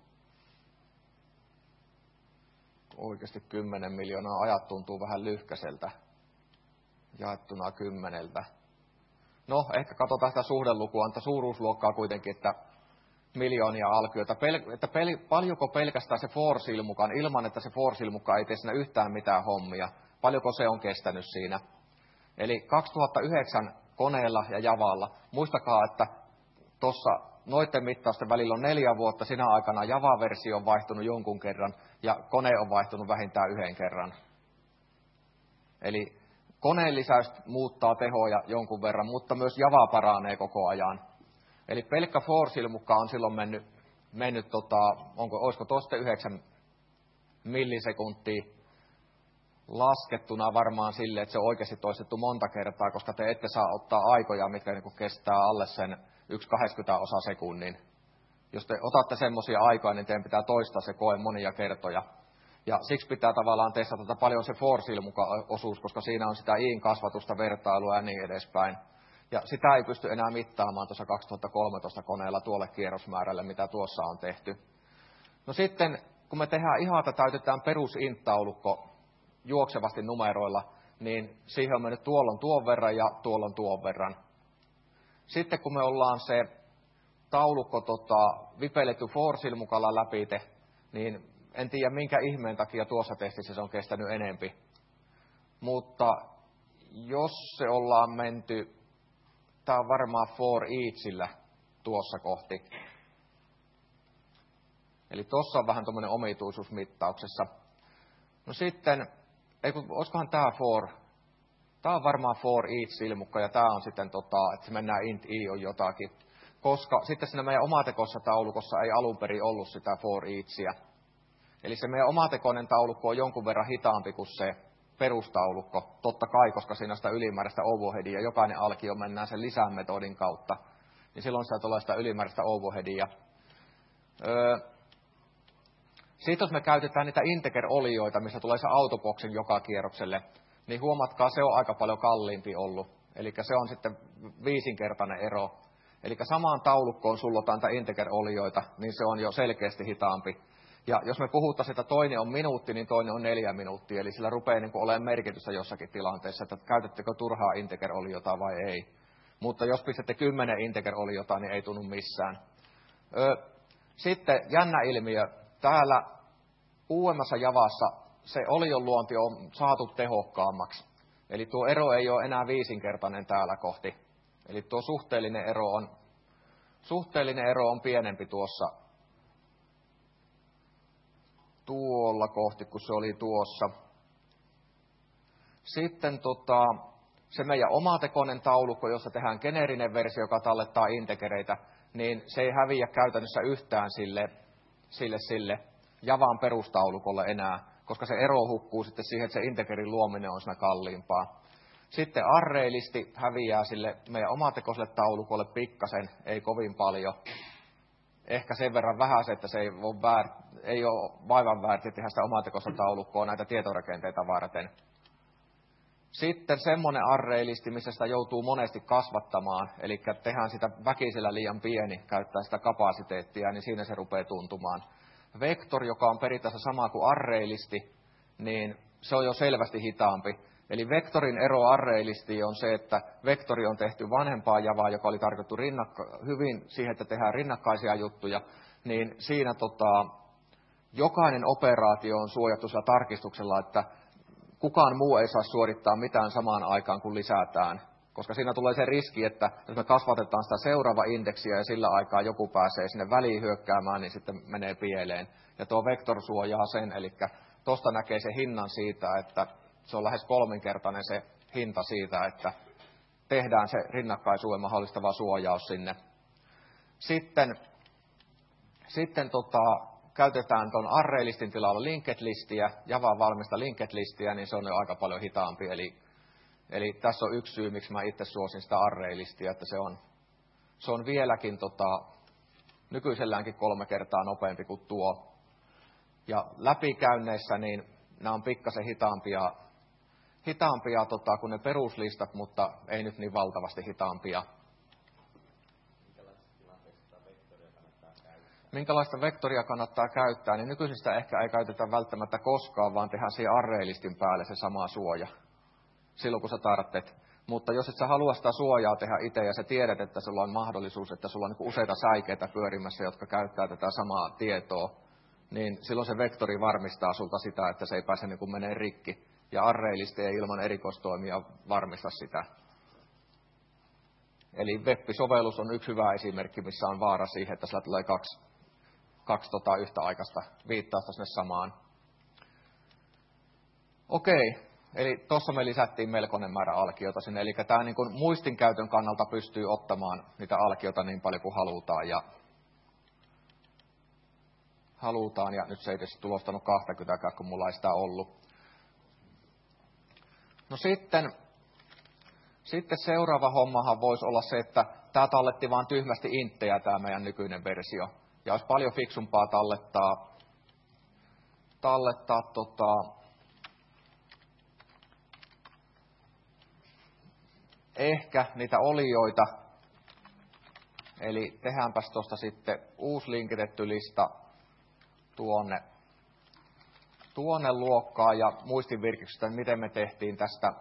oikeasti 10 miljoonaa? Ajat tuntuu vähän lyhkäseltä jaettuna 10. No, ehkä katsotaan sitä suhdelukua, mutta suuruusluokkaa kuitenkin, että miljoonia alkioita. Paljonko pelkästään se for-silmukan, ilman että se for-silmukka ei tee siinä yhtään mitään hommia, paljonko se on kestänyt siinä. Eli 2009 koneella ja Javalla, muistakaa, että tuossa noiden mittausten välillä on 4 vuotta, sinä aikana Java-versio on vaihtunut jonkun kerran ja kone on vaihtunut vähintään 1 kerran. Eli koneen lisäys muuttaa tehoja jonkun verran, mutta myös Java paranee koko ajan. Eli pelkkä for-silmukka on silloin mennyt olisiko tuosta 9 millisekuntia laskettuna varmaan sille, että se on oikeasti toistettu monta kertaa, koska te ette saa ottaa aikoja, mitkä niin kestää alle sen 1/20 sekunnin. Jos te otatte semmoisia aikoja, niin teidän pitää toistaa se koe monia kertoja. Ja siksi pitää tavallaan testata paljon se for-silmukka-osuus, koska siinä on sitä iin kasvatusta, vertailua ja niin edespäin. Ja sitä ei pysty enää mittaamaan tuossa 2013 koneella tuolle kierrosmäärälle, mitä tuossa on tehty. No sitten, kun me tehdään ihata, täytetään perusint-taulukko juoksevasti numeroilla, niin siihen on mennyt tuon verran ja tuon verran. Sitten kun me ollaan se taulukko vipeletty for-silmukalla läpite, niin en tiedä minkä ihmeen takia tuossa testissä se on kestänyt enempi. Mutta jos se ollaan menty, tämä on varmaan for eachillä tuossa kohti. Eli tuossa on vähän tuommoinen omituisuus mittauksessa. No sitten, olisikohan tämä for? Tämä on varmaan for each-silmukka ja tämä on sitten, että se mennään int i on jotakin. Koska sitten siinä meidän omatekoisessa taulukossa ei alun perin ollut sitä for eachia. Eli se meidän omatekoinen taulukko on jonkun verran hitaampi kuin se perustaulukko, totta kai, koska siinä on sitä ylimääräistä overheadia, jokainen alkio mennään sen lisämetodin kautta, niin silloin sitä tulee sitä ylimääräistä overheadia. Sitten jos me käytetään niitä integer-olioita, missä tulee se autoboxin joka kierrokselle, niin huomatkaa, se on aika paljon kalliimpi ollut. Eli se on sitten 5-kertainen ero. Eli samaan taulukkoon sullotaan niitä integer-olioita, niin se on jo selkeästi hitaampi. Ja jos me puhutaan, että toinen on minuutti, niin toinen on 4 minuuttia. Eli sillä rupeaa niin olemaan merkitystä jossakin tilanteessa, että käytättekö turhaa integer-oliota vai ei. Mutta jos pistätte 10 integer-oliota, niin ei tunnu missään. Sitten jännä ilmiö. Täällä uudemmassa Javassa se olion luonti on saatu tehokkaammaksi. Eli tuo ero ei ole enää 5-kertainen täällä kohti. Eli tuo suhteellinen ero on pienempi tuolla kohti, kun se oli tuossa. Sitten se meidän omatekoinen taulukko, jossa tehdään geneerinen versio, joka tallettaa integereitä, niin se ei häviä käytännössä yhtään sille Javan perustaulukolle enää, koska se ero hukkuu sitten siihen, että se integerin luominen on siinä kalliimpaa. Sitten arreilisti häviää sille meidän omatekoiselle taulukolle pikkasen, ei kovin paljon. Ehkä sen verran vähän se, että se ei ole vaivan väärti tehdä sitä omatekoista taulukkoa näitä tietorakenteita varten. Sitten semmoinen arreilisti, missä sitä joutuu monesti kasvattamaan, eli tehdään sitä väkisellä liian pieni, käyttää sitä kapasiteettia, niin siinä se rupeaa tuntumaan. Vektori, joka on periaatteessa sama kuin arreilisti, niin se on jo selvästi hitaampi. Eli vektorin ero arreilisti on se, että vektori on tehty vanhempaa Javaa, joka oli tarkoitettu hyvin siihen, että tehdään rinnakkaisia juttuja, niin siinä jokainen operaatio on suojattu sillä tarkistuksella, että kukaan muu ei saa suorittaa mitään samaan aikaan, kun lisätään. Koska siinä tulee se riski, että jos me kasvatetaan sitä seuraava indeksiä ja sillä aikaa joku pääsee sinne väliin hyökkäämään, niin sitten menee pieleen. Ja tuo vektor suojaa sen, eli tuosta näkee se hinnan siitä, että se on lähes 3-kertainen se hinta siitä, että tehdään se rinnakkaisuuden mahdollistava suojaus sinne. Sitten käytetään tuon array-listin tilalla linked-listiä, Javan valmista linked-listiä, niin se on jo aika paljon hitaampi. Eli tässä on yksi syy, miksi mä itse suosin sitä array-listiä, että se on vieläkin nykyiselläänkin 3 kertaa nopeampi kuin tuo. Ja läpikäynneissä niin nämä on pikkasen hitaampia kuin ne peruslistat, mutta ei nyt niin valtavasti hitaampia. Minkälaista vektoria kannattaa käyttää, niin nykyisestä ehkä ei käytetä välttämättä koskaan, vaan tehdään siihen array-listin päälle se sama suoja, silloin kun sä tarvitset. Mutta jos et sä halua sitä suojaa tehdä itse ja sä tiedät, että sulla on mahdollisuus, että sulla on niin useita säikeitä pyörimässä, jotka käyttää tätä samaa tietoa, niin silloin se vektori varmistaa sulta sitä, että se ei pääse niin kuin menee rikki. Ja array-liste ei ilman erikoistoimia varmista sitä. Eli web-sovellus on yksi hyvä esimerkki, missä on vaara siihen, että sillä tulee kaksi yhtäaikaista viittausta sinne samaan. Okei, eli tuossa me lisättiin melkoinen määrä alkioita sinne. Eli tämä niin kuin muistinkäytön kannalta pystyy ottamaan niitä alkioita niin paljon kuin halutaan. Ja nyt se ei edes tulostanut 20, kun mulla ei sitä ollut. No sitten seuraava hommahan voisi olla se, että tämä talletti vaan tyhmästi inttejä, tämä meidän nykyinen versio. Ja olisi paljon fiksumpaa tallettaa ehkä niitä olioita. Eli tehdäänpäs tuosta sitten uusi linkitetty lista tuonne luokkaan ja muistinvirkistyksestä, miten me tehtiin tästä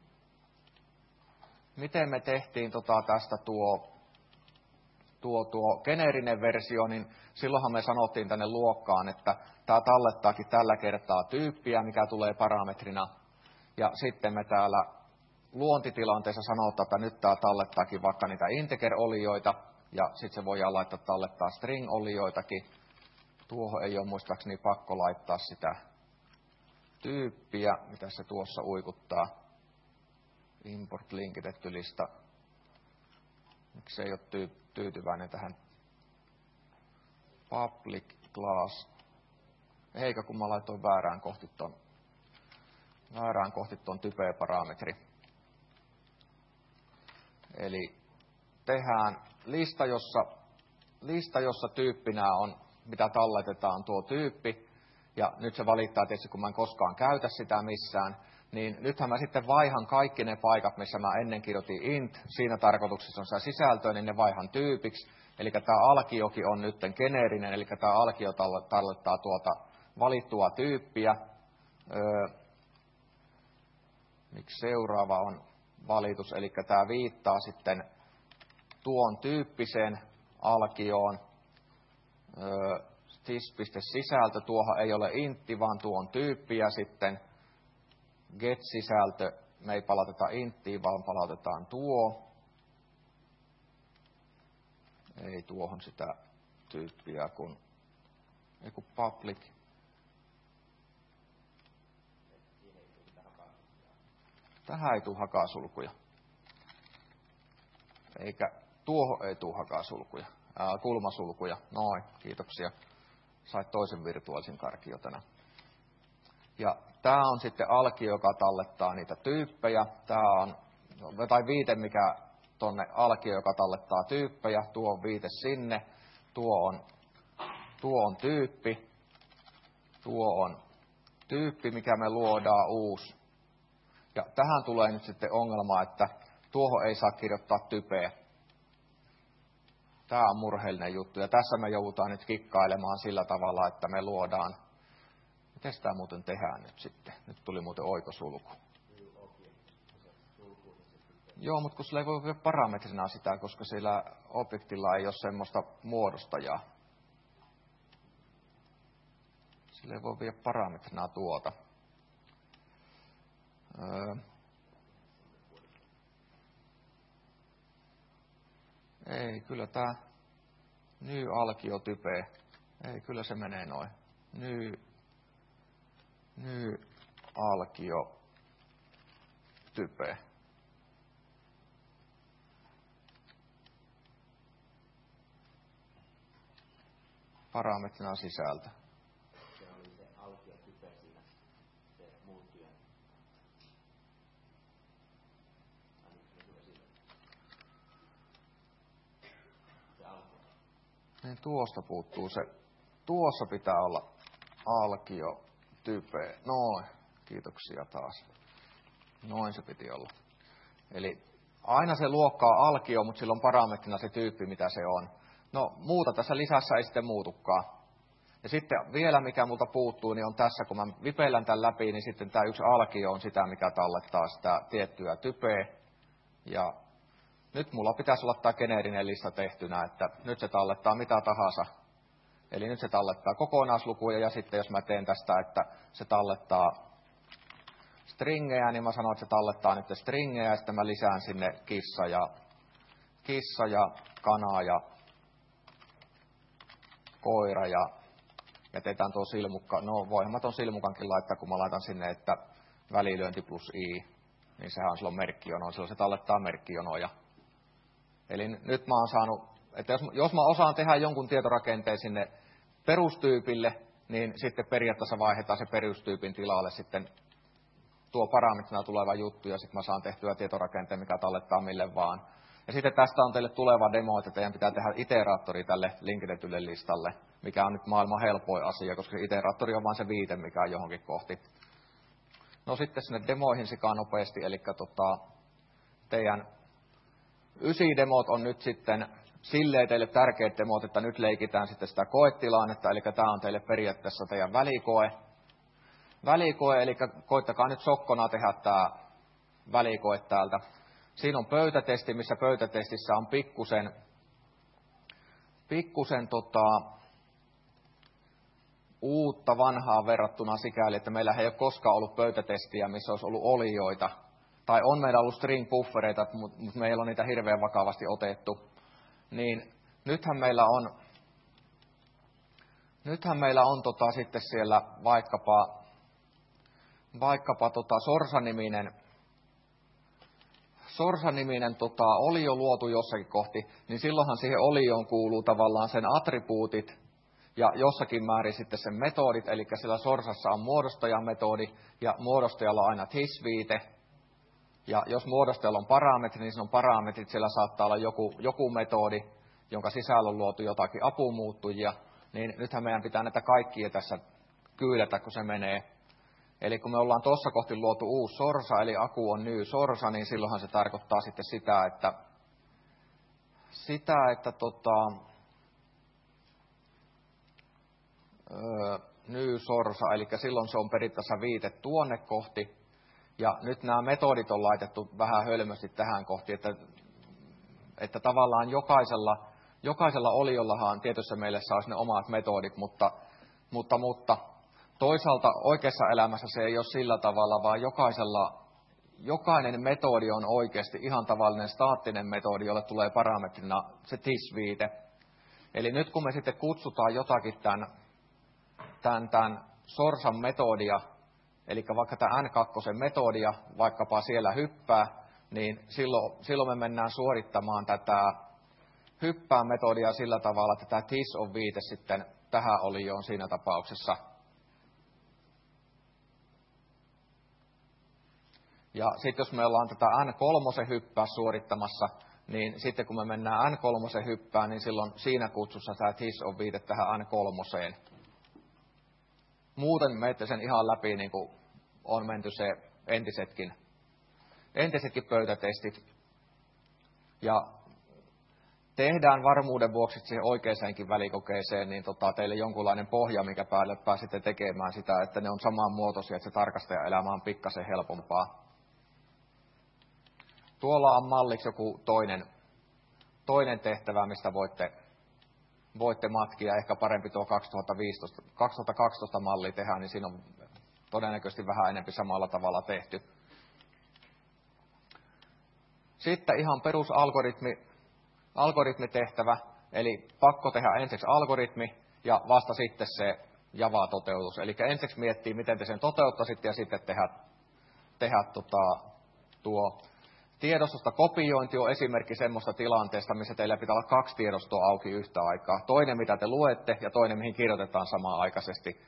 tuo geneerinen versio, niin silloinhan me sanottiin tänne luokkaan, että tämä tallettaakin tällä kertaa tyyppiä, mikä tulee parametrina. Ja sitten me täällä luontitilanteessa sanotaan, että nyt tämä tallettaakin vaikka niitä integer-olioita, ja sitten se voidaan laittaa tallettaa string-olioitakin. Tuohon ei ole muistaakseni pakko laittaa sitä tyyppiä, mitä se tuossa uikuttaa. Import linkitetty lista. Miksi ei ole tyytyväinen tähän public class? Eikä kun mä laitoin väärään kohti ton type-parametri. Eli tehdään lista, jossa tyyppinä on, mitä talletetaan tuo tyyppi. Ja nyt se valittaa tietysti, kun mä en koskaan käytä sitä missään. Niin nythän mä sitten vaihan kaikki ne paikat, missä mä ennen kirjoitin int. Siinä tarkoituksessa on se sisältö, niin ne vaihan tyypiksi. Eli tämä alkiokin on nyt geneerinen, eli tämä alkio tallettaa tuota valittua tyyppiä. Miksi seuraava on valitus, eli tämä viittaa sitten tuon tyyppiseen alkioon. Sisältö, tuohon ei ole intti, vaan tuo on tyyppi, ja sitten get-sisältö, me ei palauteta inttiin, vaan palautetaan tuo. Ei tuohon sitä tyyppiä, kun public. Tähän ei tule hakasulkuja. Eikä tuohon ei tule hakasulkuja. Kulmasulkuja. Noin, kiitoksia. Sait toisen virtuaalisen karkiotena. Ja tämä on sitten alkio, joka tallettaa niitä tyyppejä. Tämä on, tai viite, mikä tonne alkio, joka tallettaa tyyppejä. Tuo on viite sinne. Tuo on tyyppi. Tuo on tyyppi, mikä me luodaan uusi. Ja tähän tulee nyt sitten ongelma, että tuohon ei saa kirjoittaa typeä. Tämä on murheellinen juttu, ja tässä me joudutaan nyt kikkailemaan sillä tavalla, että me luodaan. Miten sitä muuten tehdään nyt sitten? Nyt tuli muuten oikosulku. Joo, mutta kun sillä ei voi vielä parametrina sitä, koska sillä objektilla ei ole semmoista muodostajaa. Sillä ei voi vielä parametrina tuota. Ei, kyllä tämä new alkio type. Ei, kyllä se menee noin. New alkio type. Parametrina sisältö. Niin tuosta puuttuu se. Tuossa pitää olla alkio, type. Noin, kiitoksia taas. Noin se piti olla. Eli aina se luokka on alkio, mutta sillä on parametrina se tyyppi, mitä se on. No muuta tässä lisässä ei sitten muutukaan. Ja sitten vielä mikä multa puuttuu, niin on tässä, kun mä vipeillän tämän läpi, niin sitten tämä yksi alkio on sitä, mikä tallettaa sitä tiettyä typeä. Ja nyt mulla pitäisi olla tämä geneerinen lista tehtynä, että nyt se tallettaa mitä tahansa. Eli nyt se tallettaa kokonaislukuja ja sitten jos mä teen tästä, että se tallettaa stringejä, niin mä sanon, että se tallettaa nyt stringejä ja sitten mä lisään sinne kissa ja kana ja koira ja jätetään tuo silmukka. No voihan mä tuon silmukankin laittaa, kun mä laitan sinne, että välilyönti plus i, niin sehän on silloin merkkijono, silloin se tallettaa merkkijonoja. Eli nyt mä oon saanut, että jos mä osaan tehdä jonkun tietorakenteen sinne perustyypille, niin sitten periaatteessa vaihdetaan se perustyypin tilalle sitten tuo parametrina tuleva juttu, ja sitten mä saan tehtyä tietorakenteen, mikä tallettaa mille vaan. Ja sitten tästä on teille tuleva demo, että teidän pitää tehdä iteraattori tälle linkitetylle listalle, mikä on nyt maailman helpoin asia, koska se iteraattori on vain se viite, mikä on johonkin kohti. No sitten sinne demoihin sikaan nopeasti, eli teidän 9-demot on nyt sitten silleen teille tärkeät demot, että nyt leikitään sitten sitä koetilannetta, eli tämä on teille periaatteessa teidän välikoe, eli koittakaa nyt sokkona tehdä tämä välikoe täältä. Siinä on pöytätesti, missä pöytätestissä on pikkusen uutta vanhaa verrattuna sikäli, että meillä ei ole koskaan ollut pöytätestiä, missä olisi ollut olioita. Tai on meillä ollut string-buffereita, mutta me ei ole niitä hirveän vakavasti otettu. Niin nythän meillä on sitten siellä vaikkapa Sorsa-niminen olio luotu jossakin kohti, niin silloinhan siihen olioon kuuluu tavallaan sen attribuutit ja jossakin määrin sitten sen metodit, eli siellä Sorsassa on muodostajametodi ja muodostajalla on aina this-viite. Ja jos muodostajalla on parametri, niin siinä on parametrit, siellä saattaa olla joku metodi, jonka sisällä on luotu jotakin apumuuttujia, niin nythän meidän pitää näitä kaikkia tässä kyylätä, kun se menee. Eli kun me ollaan tuossa kohti luotu uusi sorsa, eli aku on new sorsa, niin silloinhan se tarkoittaa sitten sitä, että new sorsa, eli silloin se on periaatteessa viite tuonne kohti. Ja nyt nämä metodit on laitettu vähän hölmösti tähän kohti, että tavallaan jokaisella oliollahan tietyssä mielessä olisi ne omat metodit, mutta toisaalta oikeassa elämässä se ei ole sillä tavalla, vaan jokainen metodi on oikeasti ihan tavallinen staattinen metodi, jolle tulee parametrina se this-viite. Eli nyt kun me sitten kutsutaan jotakin tämän sorsan metodia, eli vaikka tämä N2-metodia, vaikkapa siellä hyppää, niin silloin me mennään suorittamaan tätä hyppää-metodia sillä tavalla, että tämä this on viite sitten tähän olioon siinä tapauksessa. Ja sitten jos me ollaan tätä N3-hyppää suorittamassa, niin sitten kun me mennään N3-hyppään, niin silloin siinä kutsussa tämä this on viite tähän N3. Muuten menette sen ihan läpi, niin kuin on menty se entisetkin pöytätestit. Ja tehdään varmuuden vuoksi siihen oikeaankin välikokeeseen niin teille jonkunlainen pohja, mikä päälle pääsitte tekemään sitä, että ne on samanmuotoisia, että se tarkastajan elämä on pikkasen helpompaa. Tuolla on malliksi joku toinen tehtävä, mistä voitte matkia. Ehkä parempi tuo 2012 malli tehdä, niin siinä on todennäköisesti vähän enemmän samalla tavalla tehty. Sitten ihan perusalgoritmitehtävä, eli pakko tehdä ensiksi algoritmi ja vasta sitten se Java-toteutus. Eli ensiksi miettii, miten te sen toteuttaisitte ja sitten tehdä tuo tiedostosta kopiointi on esimerkki semmoista tilanteesta, missä teillä pitää olla 2 tiedostoa auki yhtä aikaa. Toinen, mitä te luette, ja toinen, mihin kirjoitetaan samaan aikaisesti.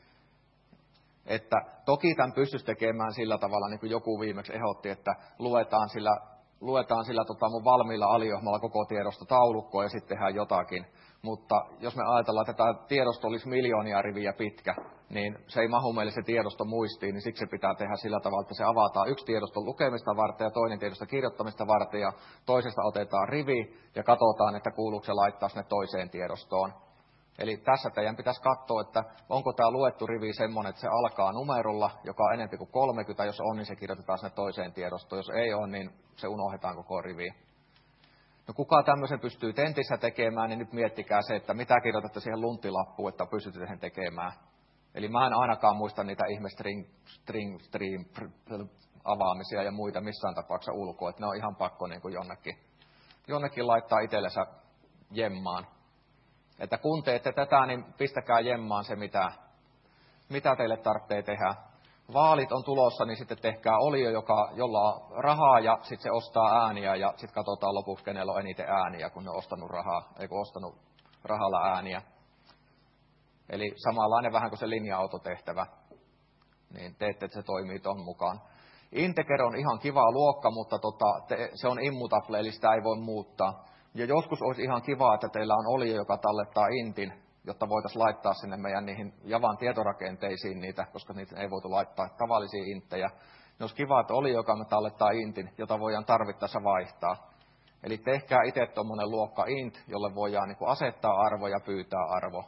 Että toki tämän pystyisi tekemään sillä tavalla, niin kuin joku viimeksi ehdotti, että luetaan sillä luetaan sillä mun valmiilla aliohjelmalla koko tiedostotaulukkoa ja sitten tehdään jotakin. Mutta jos me ajatellaan, että tämä tiedosto olisi miljoonia riviä pitkä, niin se ei mahu meille se tiedosto muistiin, niin siksi se pitää tehdä sillä tavalla, että se avataan yksi tiedosto lukemista varten ja toinen tiedosto kirjoittamista varten ja toisesta otetaan rivi ja katsotaan, että kuuluuko se laittaa sinne toiseen tiedostoon. Eli tässä teidän pitäisi katsoa, että onko tämä luettu rivi semmoinen, että se alkaa numerolla, joka on enemmän kuin 30, jos on, niin se kirjoitetaan sinne toiseen tiedostoon. Jos ei ole, niin se unohdetaan koko rivi. No kuka tämmöisen pystyy tentissä tekemään, niin nyt miettikää se, että mitä kirjoitatte siihen lunttilappuun, että pystytte sen tekemään. Eli mä en ainakaan muista niitä ihme string avaamisia ja muita missään tapauksessa ulkoa, että ne on ihan pakko niin kuin jonnekin laittaa itsellensä jemmaan. Että kun teette tätä, niin pistäkää jemmaan se, mitä teille tarvitsee tehdä. Vaalit on tulossa, niin sitten tehkää olio, jolla on rahaa ja sitten se ostaa ääniä ja sitten katsotaan lopuksi, kenellä on eniten ääniä, kun ne on ostanut rahalla ääniä. Eli samanlainen vähän kuin se linja-autotehtävä, niin teette, että se toimii ton mukaan. Integer on ihan kiva luokka, mutta se on immutable, eli sitä ei voi muuttaa. Ja joskus olisi ihan kiva, että teillä on olio, joka tallettaa intin, jotta voitaisiin laittaa sinne meidän niihin Javan tietorakenteisiin niitä, koska niitä ei voitu laittaa tavallisia inttejä. Ne olisi kiva, että olio, joka me tallettaa intin, jota voidaan tarvittaessa vaihtaa. Eli tehkää itse tuommoinen luokka int, jolle voidaan niin kuin asettaa arvo ja pyytää arvo.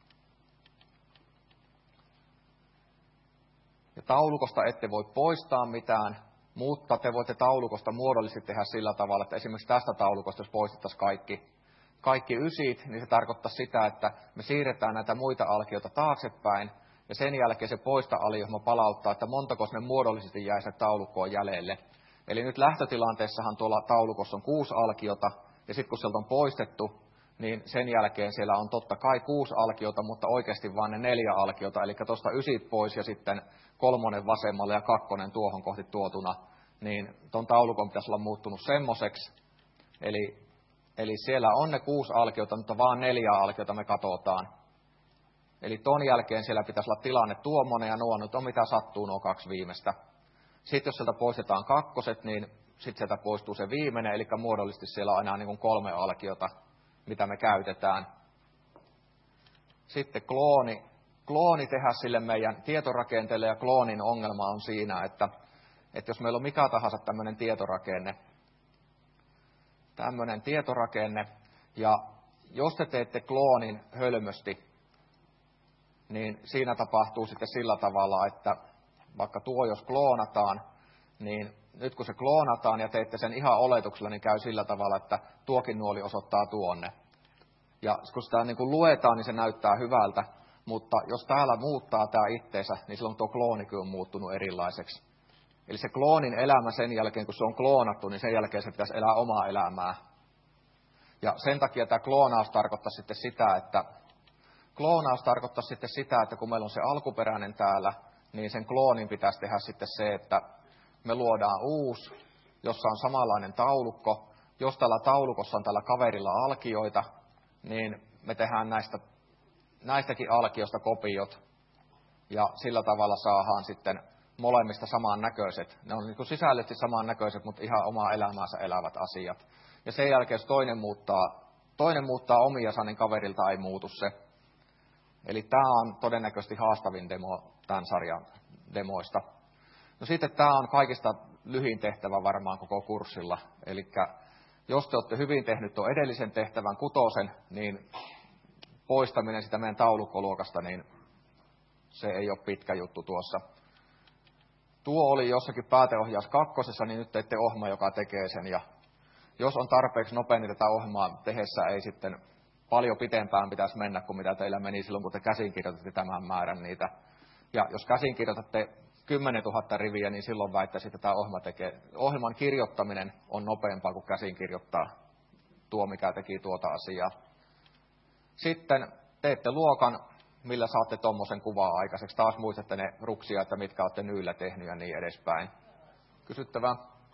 Ja taulukosta ette voi poistaa mitään, mutta te voitte taulukosta muodollisesti tehdä sillä tavalla, että esimerkiksi tästä taulukosta, jos poistettaisiin kaikki ysit, niin se tarkoittaa sitä, että me siirretään näitä muita alkioita taaksepäin, ja sen jälkeen se poista-aliohjelma palauttaa, että montako sinne muodollisesti jäi se taulukkoon jäljelle. Eli nyt lähtötilanteessahan tuolla taulukossa on 6 alkiota, ja sitten kun sieltä on poistettu, niin sen jälkeen siellä on totta kai 6 alkiota, mutta oikeasti vain ne 4 alkiota, eli tuosta 9 pois ja sitten 3 vasemmalle ja 2 tuohon kohti tuotuna, niin tuon taulukon pitäisi olla muuttunut semmoiseksi. Eli siellä on ne 6 alkiota, mutta vaan 4 alkiota me katsotaan. Eli ton jälkeen siellä pitäisi olla tilanne tuommoinen ja nuo nyt on mitä sattuu nuo 2 viimeistä. Sitten jos sieltä poistetaan 2, niin sitten sieltä poistuu se viimeinen, eli muodollisesti siellä on enää niin kuin 3 alkiota, mitä me käytetään. Sitten klooni tehdä sille meidän tietorakenteelle, ja kloonin ongelma on siinä, että jos meillä on mikä tahansa tämmöinen tietorakenne, ja jos te teette kloonin hölmösti, niin siinä tapahtuu sitten sillä tavalla, että vaikka tuo jos kloonataan, niin nyt kun se kloonataan ja teette sen ihan oletuksella, niin käy sillä tavalla, että tuokin nuoli osoittaa tuonne. Ja kun sitä niin kuin luetaan, niin se näyttää hyvältä, mutta jos täällä muuttaa tämä itteensä, niin silloin tuo kloonikin on muuttunut erilaiseksi. Eli se kloonin elämä sen jälkeen, kun se on kloonattu, niin sen jälkeen se pitäisi elää omaa elämää. Ja sen takia tämä kloonaus tarkoittaa sitten sitä, että kun meillä on se alkuperäinen täällä, niin sen kloonin pitäisi tehdä sitten se, että me luodaan uusi, jossa on samanlainen taulukko. Jos tällä taulukossa on tällä kaverilla alkioita, niin me tehdään näistäkin alkioista kopiot. Ja sillä tavalla saadaan sitten molemmista samannäköiset. Ne on niin kuin sisällöllisesti samannäköiset, mutta ihan omaa elämäänsä elävät asiat. Ja sen jälkeen, jos toinen muuttaa omiansa, niin kaverilta ei muutu se. Eli tämä on todennäköisesti haastavin demo tämän sarjan demoista. No sitten tämä on kaikista lyhin tehtävä varmaan koko kurssilla. Eli jos te olette hyvin tehnyt tuon edellisen tehtävän 6, niin poistaminen sitä meidän taulukkoluokasta, niin se ei ole pitkä juttu tuossa. Tuo oli jossakin pääteohjaus 2, niin nyt teette ohjelma, joka tekee sen. Ja jos on tarpeeksi nopein, niin tätä ohjelmaa tehdessä ei sitten paljon pitempään pitäisi mennä kuin mitä teillä meni silloin, kun te käsin kirjoitatte tämän määrän niitä. Ja jos käsin kirjoitatte 10 000 riviä, niin silloin väittäisin, että tämä ohjelman kirjoittaminen on nopeampaa kuin käsin kirjoittaa tuo, mikä teki tuota asiaa. Sitten teette luokan, millä saatte tuommoisen kuvaa aikaiseksi. Taas muistatte ne ruksia, että mitkä olette nyillä tehnyt ja niin edespäin. Kysyttävää?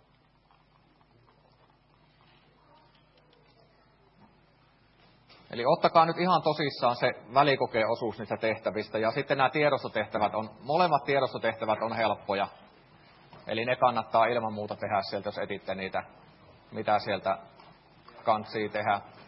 Eli ottakaa nyt ihan tosissaan se välikokeen osuus niistä tehtävistä. Ja sitten nämä tiedostotehtävät molemmat tiedostotehtävät on helppoja. Eli ne kannattaa ilman muuta tehdä sieltä, jos etitte niitä. mitä sieltä kantsii tehdä.